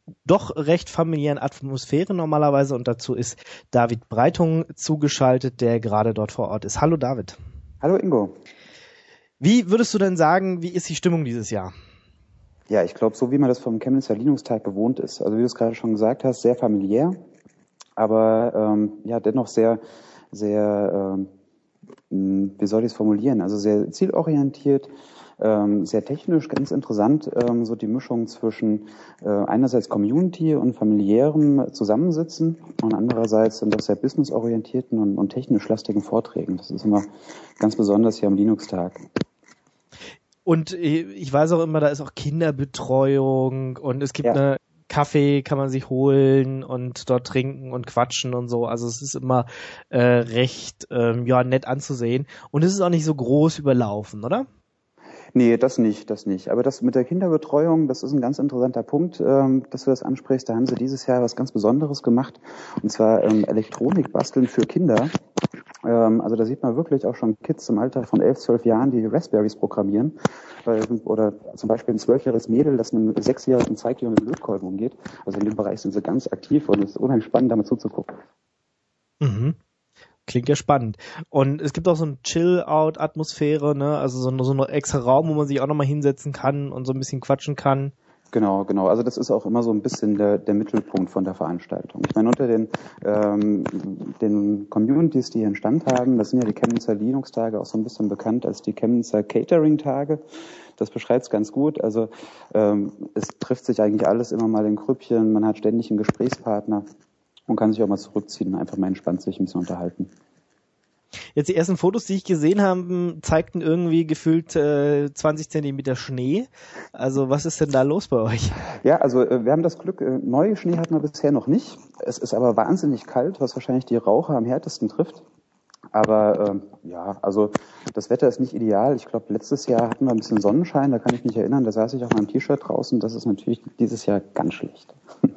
doch recht familiären Atmosphäre normalerweise und dazu ist David Breitung zugeschaltet, der gerade dort vor Ort ist. Hallo David. Hallo Ingo. Wie würdest du denn sagen, wie ist die Stimmung dieses Jahr? Ja, ich glaube, so wie man das vom Chemnitzer Linux-Tag gewohnt ist. Also wie du es gerade schon gesagt hast, sehr familiär, aber dennoch sehr, sehr, wie soll ich es formulieren? Also sehr zielorientiert, sehr technisch, ganz interessant, so die Mischung zwischen einerseits Community und familiärem Zusammensitzen und andererseits sind das sehr businessorientierten und technisch lastigen Vorträgen. Das ist immer ganz besonders hier am Linux-Tag. Und ich weiß auch immer, da ist auch Kinderbetreuung und es gibt eine Kaffee, kann man sich holen und dort trinken und quatschen und so. Also es ist immer recht nett anzusehen. Und es ist auch nicht so groß überlaufen, oder? Nee, das nicht. Aber das mit der Kinderbetreuung, das ist ein ganz interessanter Punkt, dass du das ansprichst. Da haben sie dieses Jahr was ganz Besonderes gemacht. Und zwar Elektronik basteln für Kinder. Also da sieht man wirklich auch schon Kids im Alter von 11, 12 Jahren, die Raspberries programmieren. Oder zum Beispiel ein 12-jähriges Mädel, das einem 6-jährigen zeigt, wie man mit Lötkolben umgeht. Also in dem Bereich sind sie ganz aktiv und es ist unheimlich spannend, damit zuzugucken. Mhm. Klingt ja spannend. Und es gibt auch so eine Chill-Out-Atmosphäre, ne? Also so ein extra Raum, wo man sich auch nochmal hinsetzen kann und so ein bisschen quatschen kann. Genau. Also das ist auch immer so ein bisschen der Mittelpunkt von der Veranstaltung. Ich meine, unter den Communities, die hier einen Stand haben, das sind ja die Chemnitzer Linux-Tage auch so ein bisschen bekannt als die Chemnitzer Catering-Tage. Das beschreibt es ganz gut. Also es trifft sich eigentlich alles immer mal in Grüppchen, man hat ständig einen Gesprächspartner und kann sich auch mal zurückziehen und einfach mal entspannt sich ein bisschen unterhalten. Jetzt die ersten Fotos, die ich gesehen habe, zeigten irgendwie gefühlt 20 Zentimeter Schnee. Also was ist denn da los bei euch? Ja, also wir haben das Glück, neue Schnee hatten wir bisher noch nicht. Es ist aber wahnsinnig kalt, was wahrscheinlich die Raucher am härtesten trifft. Aber also das Wetter ist nicht ideal. Ich glaube, letztes Jahr hatten wir ein bisschen Sonnenschein, da kann ich mich erinnern. Da saß ich auf meinem T-Shirt draußen. Das ist natürlich dieses Jahr ganz schlecht.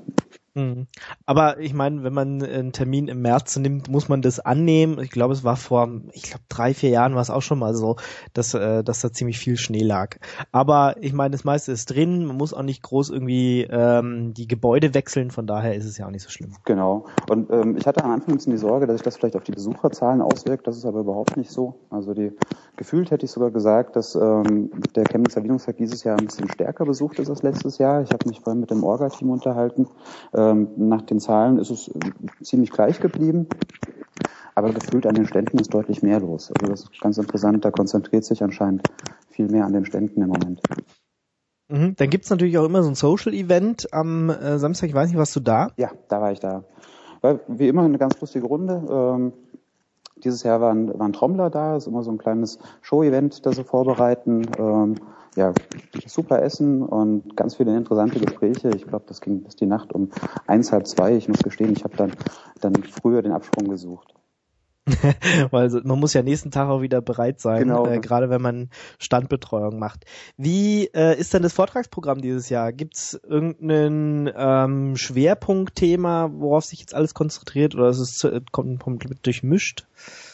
Aber ich meine, wenn man einen Termin im März nimmt, muss man das annehmen. Ich glaube, es war vor 3-4 Jahren war es auch schon mal so, dass da ziemlich viel Schnee lag. Aber ich meine, das meiste ist drin. Man muss auch nicht groß irgendwie die Gebäude wechseln. Von daher ist es ja auch nicht so schlimm. Genau. Und ich hatte am Anfang ein bisschen die Sorge, dass sich das vielleicht auf die Besucherzahlen auswirkt. Das ist aber überhaupt nicht so. Also gefühlt hätte ich sogar gesagt, dass der Chemnitzer Linux-Tag dieses Jahr ein bisschen stärker besucht ist als letztes Jahr. Ich habe mich vorhin mit dem Orga-Team unterhalten. Nach den Zahlen ist es ziemlich gleich geblieben, aber gefühlt an den Ständen ist deutlich mehr los. Also das ist ganz interessant, da konzentriert sich anscheinend viel mehr an den Ständen im Moment. Dann gibt's natürlich auch immer so ein Social-Event am Samstag, ich weiß nicht, warst du da? Ja, da war ich da. War wie immer eine ganz lustige Runde. Dieses Jahr waren Trommler da, ist immer so ein kleines Show-Event, das sie vorbereiten. Super Essen und ganz viele interessante Gespräche. Ich glaube, das ging bis die Nacht um 1, halb 2. Ich muss gestehen, ich habe dann früher den Absprung gesucht. Weil man muss ja nächsten Tag auch wieder bereit sein, genau. Gerade wenn man Standbetreuung macht. Wie ist denn das Vortragsprogramm dieses Jahr? Gibt's irgendein Schwerpunktthema, worauf sich jetzt alles konzentriert oder ist es komplett durchmischt?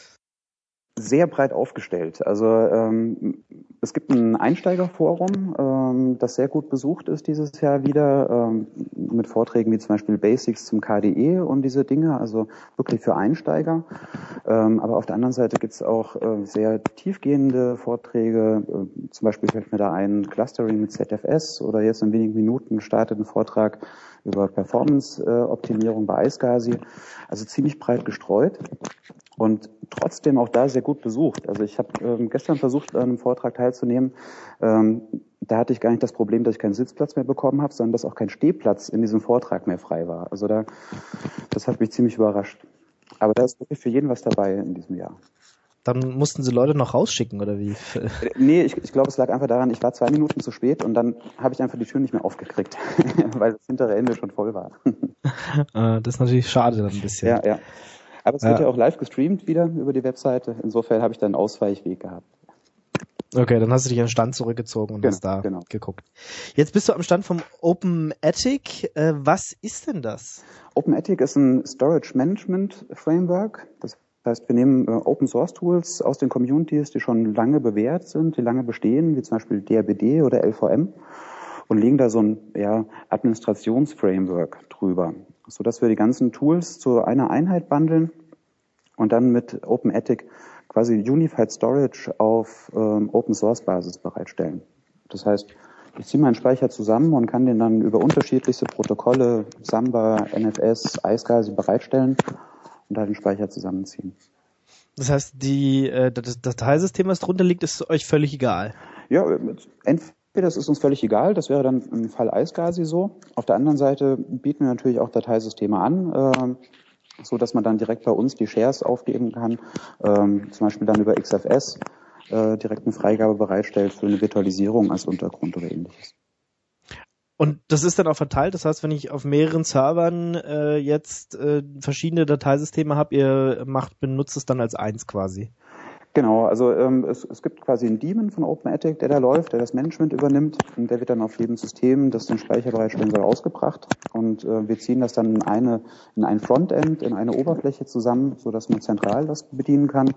Sehr breit aufgestellt. Also es gibt ein Einsteigerforum, das sehr gut besucht ist dieses Jahr wieder, mit Vorträgen wie zum Beispiel Basics zum KDE und diese Dinge, also wirklich für Einsteiger. Aber auf der anderen Seite gibt es auch sehr tiefgehende Vorträge, zum Beispiel fällt mir da ein Clustering mit ZFS oder jetzt in wenigen Minuten startet ein Vortrag über Performance-Optimierung bei iSCSI. Also ziemlich breit gestreut. Und trotzdem auch da sehr gut besucht. Also ich habe gestern versucht, an einem Vortrag teilzunehmen. Da hatte ich gar nicht das Problem, dass ich keinen Sitzplatz mehr bekommen habe, sondern dass auch kein Stehplatz in diesem Vortrag mehr frei war. Also das hat mich ziemlich überrascht. Aber da ist wirklich für jeden was dabei in diesem Jahr. Dann mussten sie Leute noch rausschicken, oder wie? Nee, ich glaube, es lag einfach daran, ich war 2 Minuten zu spät und dann habe ich einfach die Tür nicht mehr aufgekriegt, weil das hintere Ende schon voll war. Das ist natürlich schade dann ein bisschen. Ja. Aber es wird ja auch live gestreamt wieder über die Webseite. Insofern habe ich dann einen Ausweichweg gehabt. Okay, dann hast du dich an den Stand zurückgezogen und hast da geguckt. Jetzt bist du am Stand vom OpenATIC. Was ist denn das? OpenATIC ist ein Storage Management Framework. Das heißt, wir nehmen Open Source Tools aus den Communities, die schon lange bewährt sind, die lange bestehen, wie zum Beispiel DRBD oder LVM. und legen da so ein Administrationsframework drüber, sodass wir die ganzen Tools zu einer Einheit bundeln und dann mit OpenAttic quasi Unified Storage auf Open-Source-Basis bereitstellen. Das heißt, ich ziehe meinen Speicher zusammen und kann den dann über unterschiedlichste Protokolle, Samba, NFS, iSCSI bereitstellen und da den Speicher zusammenziehen. Das heißt, das Dateisystem, was drunter liegt, ist euch völlig egal? Ja, entweder das ist uns völlig egal, das wäre dann im Fall iSCSI so. Auf der anderen Seite bieten wir natürlich auch Dateisysteme an, so dass man dann direkt bei uns die Shares aufgeben kann, zum Beispiel dann über XFS direkt eine Freigabe bereitstellt für eine Virtualisierung als Untergrund oder ähnliches. Und das ist dann auch verteilt, das heißt, wenn ich auf mehreren Servern jetzt verschiedene Dateisysteme habe, ihr benutzt es dann als eins quasi? Genau, also es gibt quasi einen Daemon von OpenAttic, der da läuft, der das Management übernimmt und der wird dann auf jedem System, das den Speicher bereitstellen soll, ausgebracht und wir ziehen das dann in ein Frontend, in eine Oberfläche zusammen, sodass man zentral das bedienen kann.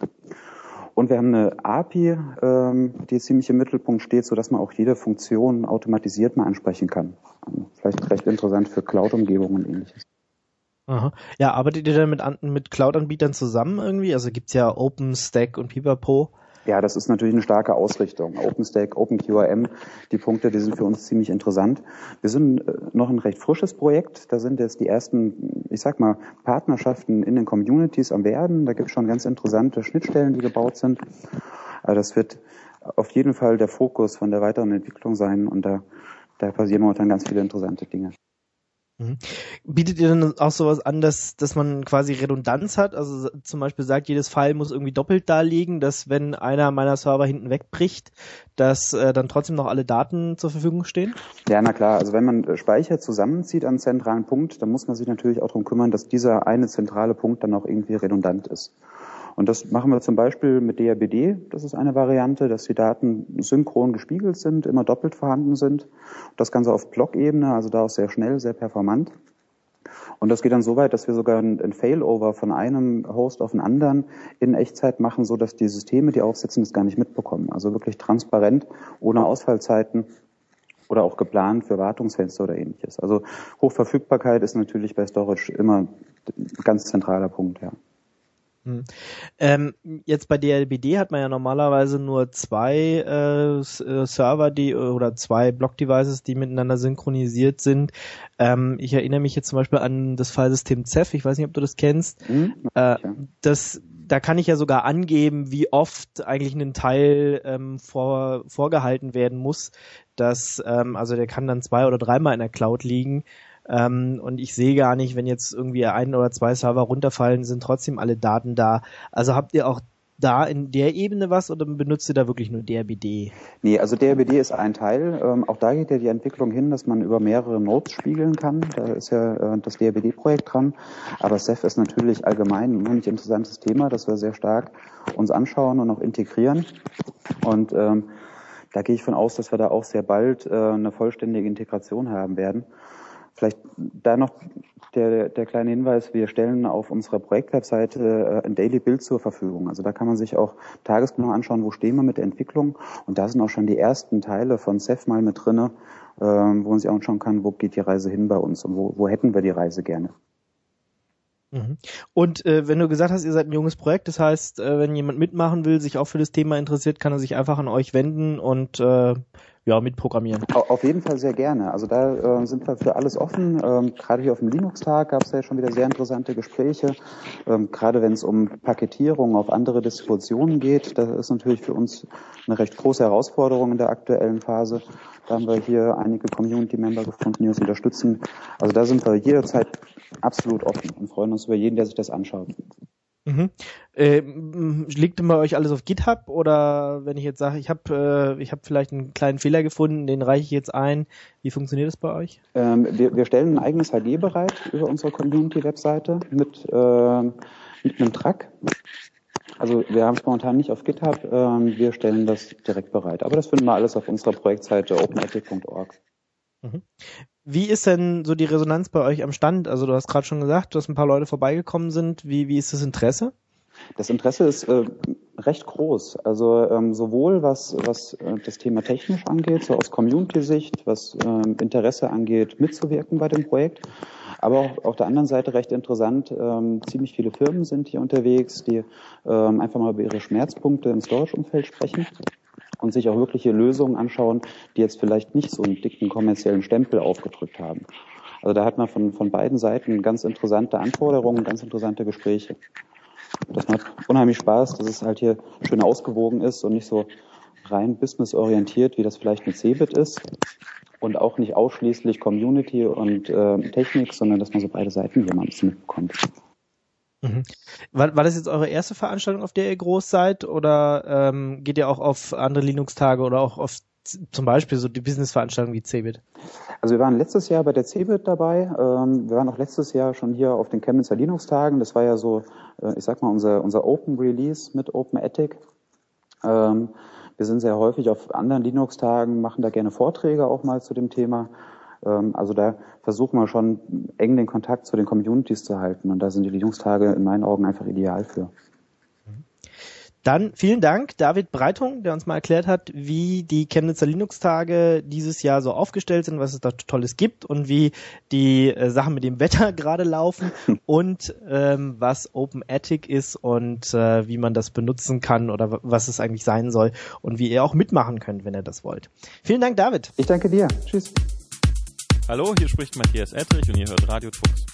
Und wir haben eine API, die ziemlich im Mittelpunkt steht, sodass man auch jede Funktion automatisiert mal ansprechen kann. Vielleicht recht interessant für Cloud-Umgebungen und ähnliches. Aha. Ja, arbeitet ihr dann mit Cloud-Anbietern zusammen irgendwie? Also gibt's ja OpenStack und Pipapo. Ja, das ist natürlich eine starke Ausrichtung. OpenStack, OpenQRM, die Punkte, die sind für uns ziemlich interessant. Wir sind noch ein recht frisches Projekt. Da sind jetzt die ersten, ich sag mal, Partnerschaften in den Communities am werden. Da gibt es schon ganz interessante Schnittstellen, die gebaut sind. Aber das wird auf jeden Fall der Fokus von der weiteren Entwicklung sein und da passieren momentan ganz viele interessante Dinge. Mhm. Bietet ihr dann auch sowas an, dass man quasi Redundanz hat? Also zum Beispiel sagt, jedes File muss irgendwie doppelt da liegen, dass wenn einer meiner Server hinten wegbricht, dass dann trotzdem noch alle Daten zur Verfügung stehen? Ja, na klar. Also wenn man Speicher zusammenzieht an einen zentralen Punkt, dann muss man sich natürlich auch darum kümmern, dass dieser eine zentrale Punkt dann auch irgendwie redundant ist. Und das machen wir zum Beispiel mit DRBD. Das ist eine Variante, dass die Daten synchron gespiegelt sind, immer doppelt vorhanden sind. Das Ganze auf Blockebene, also da auch sehr schnell, sehr performant. Und das geht dann so weit, dass wir sogar ein Failover von einem Host auf den anderen in Echtzeit machen, so dass die Systeme, die aufsetzen, das gar nicht mitbekommen. Also wirklich transparent, ohne Ausfallzeiten oder auch geplant für Wartungsfenster oder ähnliches. Also Hochverfügbarkeit ist natürlich bei Storage immer ein ganz zentraler Punkt, ja. Jetzt bei DLBD hat man ja normalerweise nur zwei Server, oder zwei Block-Devices, die miteinander synchronisiert sind. Ich erinnere mich jetzt zum Beispiel an das Filesystem Ceph, ich weiß nicht, ob du das kennst. Da kann ich ja sogar angeben, wie oft eigentlich ein Teil vorgehalten werden muss, also der kann dann 2 oder 3 Mal in der Cloud liegen. Und ich sehe gar nicht, wenn jetzt irgendwie 1 oder 2 Server runterfallen, sind trotzdem alle Daten da. Also habt ihr auch da in der Ebene was oder benutzt ihr da wirklich nur DRBD? Nee, also DRBD ist ein Teil. Auch da geht ja die Entwicklung hin, dass man über mehrere Nodes spiegeln kann. Da ist ja das DRBD-Projekt dran. Aber Ceph ist natürlich allgemein ein unheimlich interessantes Thema, das wir sehr stark uns anschauen und auch integrieren. Und da gehe ich von aus, dass wir da auch sehr bald eine vollständige Integration haben werden. Vielleicht da noch der kleine Hinweis, wir stellen auf unserer Projektwebseite ein Daily Build zur Verfügung. Also da kann man sich auch tagesgenau anschauen, wo stehen wir mit der Entwicklung. Und da sind auch schon die ersten Teile von Ceph mal mit drinne, wo man sich auch anschauen kann, wo geht die Reise hin bei uns und wo hätten wir die Reise gerne. Und wenn du gesagt hast, ihr seid ein junges Projekt, das heißt, wenn jemand mitmachen will, sich auch für das Thema interessiert, kann er sich einfach an euch wenden und mitprogrammieren. Auf jeden Fall sehr gerne. Also da sind wir für alles offen. Gerade hier auf dem Linux-Tag gab es ja schon wieder sehr interessante Gespräche. Gerade wenn es um Paketierung auf andere Distributionen geht, das ist natürlich für uns eine recht große Herausforderung in der aktuellen Phase. Da haben wir hier einige Community-Member gefunden, die uns unterstützen. Also da sind wir jederzeit absolut offen und freuen uns über jeden, der sich das anschaut. Liegt denn bei euch alles auf GitHub oder wenn ich jetzt sage, ich habe vielleicht einen kleinen Fehler gefunden, den reiche ich jetzt ein, wie funktioniert das bei euch? Wir stellen ein eigenes HD bereit über unsere Community-Webseite mit einem Track. Also wir haben es momentan nicht auf GitHub, wir stellen das direkt bereit. Aber das finden wir alles auf unserer Projektseite openattic.org. Wie ist denn so die Resonanz bei euch am Stand? Also du hast gerade schon gesagt, dass ein paar Leute vorbeigekommen sind. Wie ist das Interesse? Das Interesse ist recht groß. Also sowohl was das Thema technisch angeht, so aus Community-Sicht, was Interesse angeht, mitzuwirken bei dem Projekt, aber auch auf der anderen Seite recht interessant, ziemlich viele Firmen sind hier unterwegs, die einfach mal über ihre Schmerzpunkte im Storage-Umfeld sprechen und sich auch wirkliche Lösungen anschauen, die jetzt vielleicht nicht so einen dicken kommerziellen Stempel aufgedrückt haben. Also da hat man von beiden Seiten ganz interessante Anforderungen, ganz interessante Gespräche. Das macht unheimlich Spaß, dass es halt hier schön ausgewogen ist und nicht so rein businessorientiert, wie das vielleicht mit Cebit ist. Und auch nicht ausschließlich Community und Technik, sondern dass man so beide Seiten hier mal ein bisschen mitbekommt. Mhm. War das jetzt eure erste Veranstaltung, auf der ihr groß seid? Oder geht ihr auch auf andere Linux-Tage oder auch auf zum Beispiel so die Business-Veranstaltungen wie Cebit? Also wir waren letztes Jahr bei der Cebit dabei. Wir waren auch letztes Jahr schon hier auf den Chemnitzer Linux-Tagen. Das war ja so, ich sag mal, unser Open Release mit OpenAttic. Wir sind sehr häufig auf anderen Linux-Tagen, machen da gerne Vorträge auch mal zu dem Thema. Also da versuchen wir schon eng den Kontakt zu den Communities zu halten. Und da sind die Linux-Tage in meinen Augen einfach ideal für. Dann vielen Dank, David Breitung, der uns mal erklärt hat, wie die Chemnitzer Linux-Tage dieses Jahr so aufgestellt sind, was es da Tolles gibt und wie die Sachen mit dem Wetter gerade laufen und was OpenAttic ist und wie man das benutzen kann oder was es eigentlich sein soll und wie ihr auch mitmachen könnt, wenn ihr das wollt. Vielen Dank, David. Ich danke dir. Tschüss. Hallo, hier spricht Matthias Ettrich und ihr hört Radio Tux.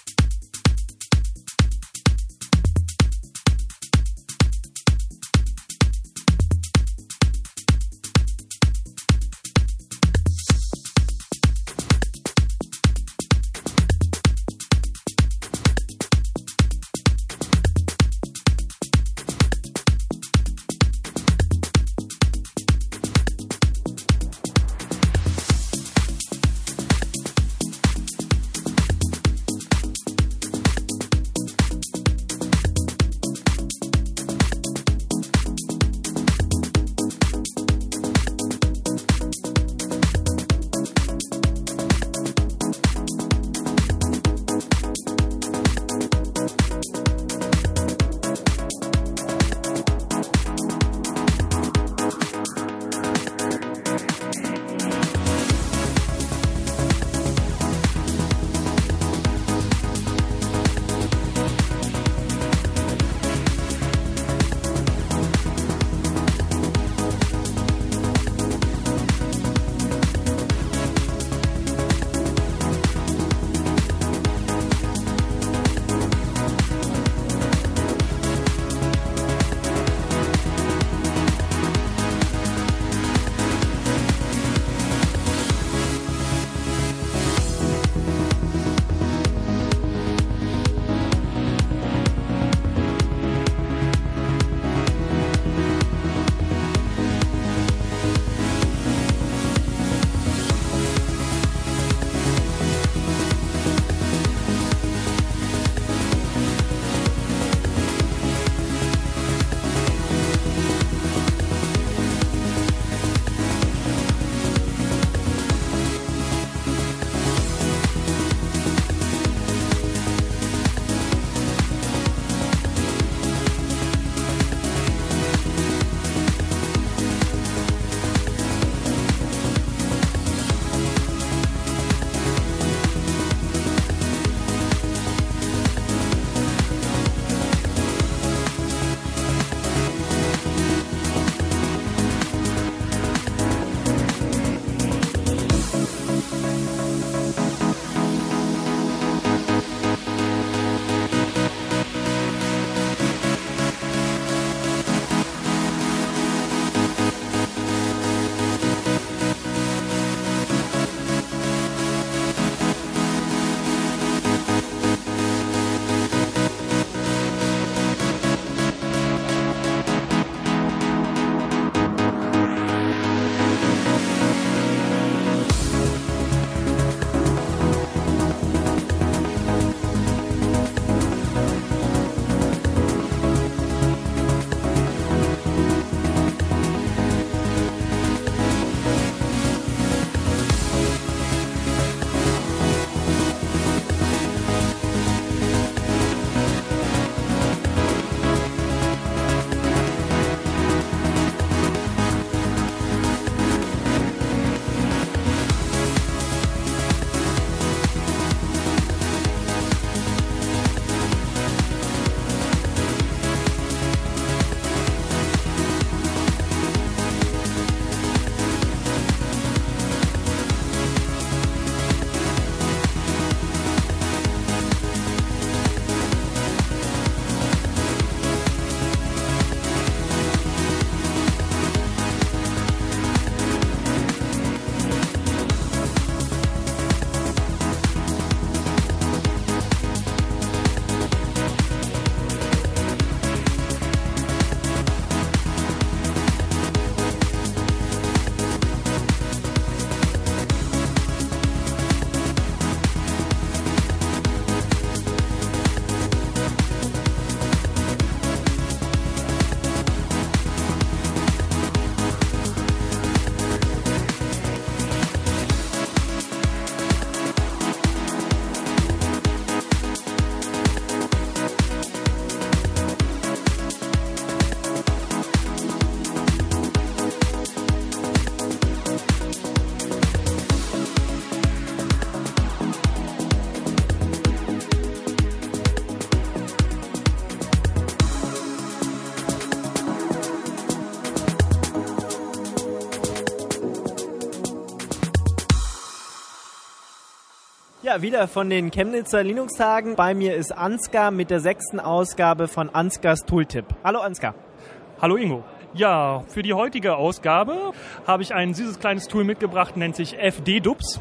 Ja, wieder von den Chemnitzer Linux-Tagen. Bei mir ist Ansgar mit der 6. Ausgabe von Ansgars Tooltip. Hallo Ansgar. Hallo Ingo. Ja, für die heutige Ausgabe habe ich ein süßes kleines Tool mitgebracht, nennt sich FDDUPS.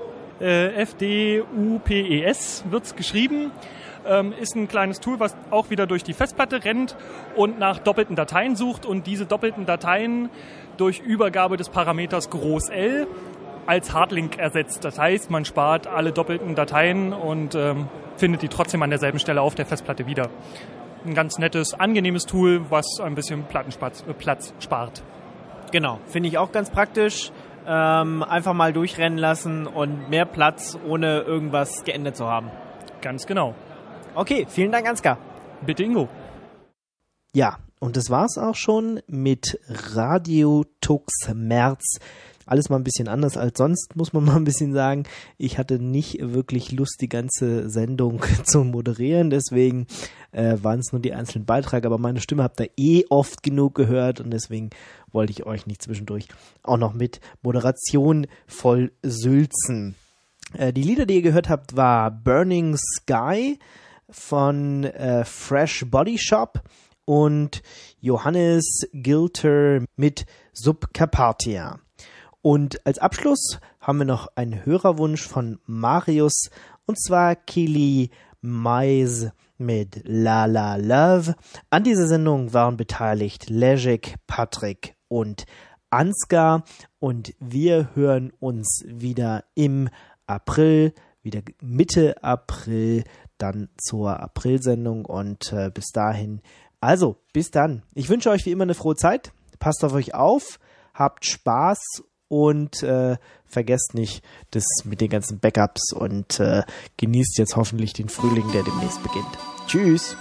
FDUPES wird's geschrieben. Ist ein kleines Tool, was auch wieder durch die Festplatte rennt und nach doppelten Dateien sucht und diese doppelten Dateien durch Übergabe des Parameters Groß L als Hardlink ersetzt. Das heißt, man spart alle doppelten Dateien und findet die trotzdem an derselben Stelle auf der Festplatte wieder. Ein ganz nettes, angenehmes Tool, was ein bisschen Platz spart. Genau, finde ich auch ganz praktisch. Einfach mal durchrennen lassen und mehr Platz, ohne irgendwas geändert zu haben. Ganz genau. Okay, vielen Dank, Ansgar. Bitte, Ingo. Ja, und das war's auch schon mit Radio Tux März. Alles mal ein bisschen anders als sonst, muss man mal ein bisschen sagen. Ich hatte nicht wirklich Lust, die ganze Sendung zu moderieren, deswegen waren es nur die einzelnen Beiträge, aber meine Stimme habt ihr oft genug gehört und deswegen wollte ich euch nicht zwischendurch auch noch mit Moderation voll sülzen. Die Lieder, die ihr gehört habt, war Burning Sky von Fresh Body Shop und Johannes Gilter mit Subcarpathia. Und als Abschluss haben wir noch einen Hörerwunsch von Marius, und zwar Kili Mais mit La La Love. An dieser Sendung waren beteiligt Leszek, Patrick und Ansgar, und wir hören uns wieder im April, wieder Mitte April, dann zur Aprilsendung, und bis dahin, also bis dann. Ich wünsche euch wie immer eine frohe Zeit, passt auf euch auf, habt Spaß und vergesst nicht das mit den ganzen Backups und genießt jetzt hoffentlich den Frühling, der demnächst beginnt. Tschüss!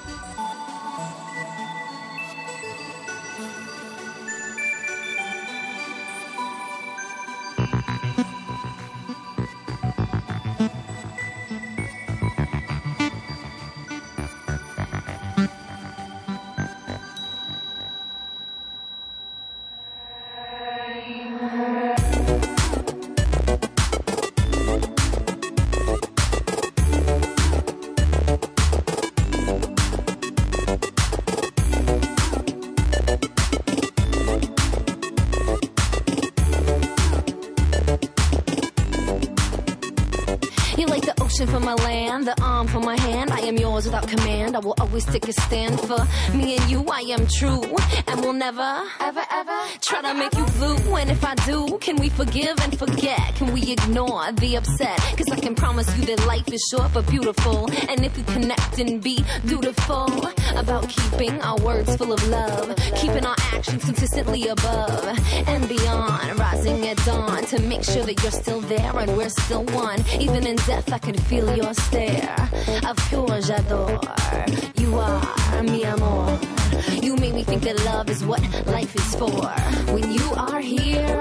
For my land, the arm for my hand, I am yours without command. I will always take a stand for me and you. I am true and will never, ever, ever try to make you blue. And if I do, can we forgive and forget? Can we ignore the upset? Cause I can promise you that life is short but beautiful. And if we connect and be dutiful about keeping our words full of love, keeping our actions consistently above and beyond, rising at dawn to make sure that you're still there and we're still one. Even in death, I can feel your stare of pure j'adore. You are mi amor. You make me think that love is what life is for. When you are here,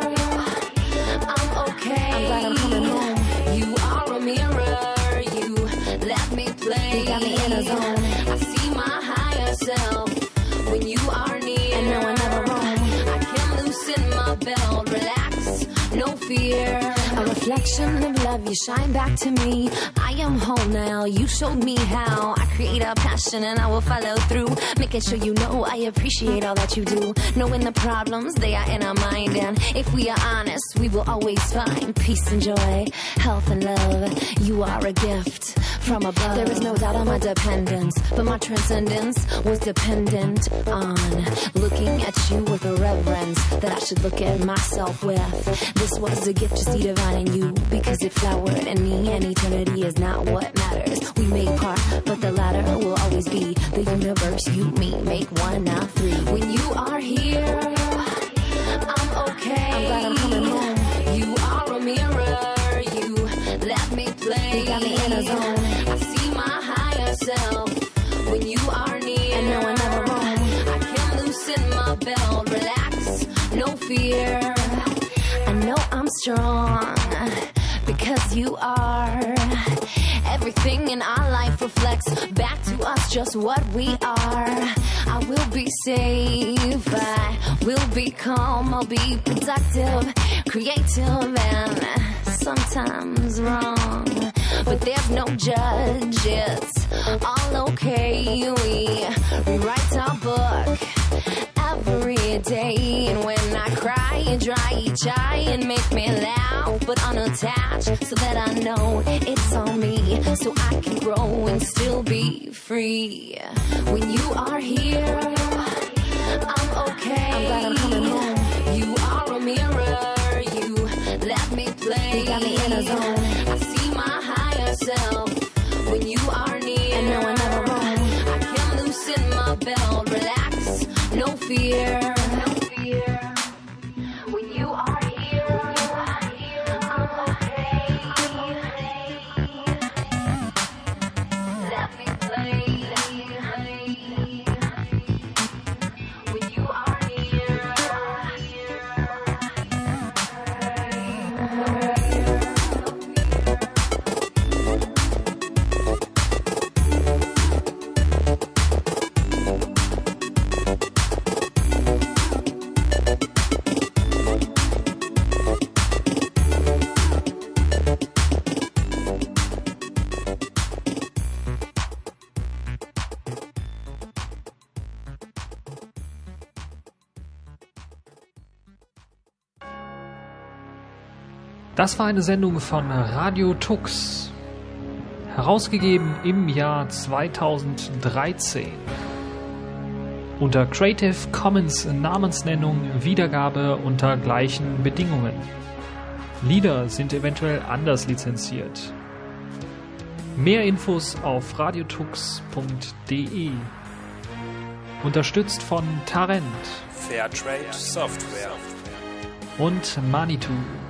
I'm okay. I'm glad I'm coming home. You are a mirror. You let me play. You got me in a zone. I see my higher self when you are near. And no one ever wrong. I can loosen my belt, relax, no fear. A reflection of love, you shine back to me. I am whole now, you showed me how. I create a passion and I will follow through, making sure you know I appreciate all that you do. Knowing the problems, they are in our mind, and if we are honest, we will always find peace and joy, health and love. You are a gift from above. There is no doubt on my dependence, but my transcendence was dependent on looking at you with a reverence that I should look at myself with. This was a gift to see divine in you, because it flowered in me, and eternity is not what matters. We make part, but the latter will always be the universe. You, me, make one, now three. When you are here, I'm okay. I'm glad I'm coming home. You are a mirror. You let me play. You got me in a zone. I see my higher self when you are near. And no one ever wrong. I can loosen my belt, relax, no fear. I know I'm strong because you are. Everything in our life reflects back to us just what we are. I will be safe, I will be calm, I'll be productive, creative, and sometimes wrong. but there's no judge. It's all okay. We rewrite our book every day, and when I cry and dry each eye and make me laugh but unattached, so that I know it's on me, so I can grow and still be free. When you are here, I'm okay. I'm glad I'm coming home. You are a mirror, you let me play. You got me in a zone. I see my higher self when you are near, and no, I never wrong. I can loosen my belt, relax, no fear. No fear. When you are here, I'm okay. Let me play. When you are here. Das war eine Sendung von Radio Tux, herausgegeben im Jahr 2013. Unter Creative Commons Namensnennung, Wiedergabe unter gleichen Bedingungen. Lieder sind eventuell anders lizenziert. Mehr Infos auf radiotux.de. Unterstützt von Tarent, Fairtrade Software und Manitou.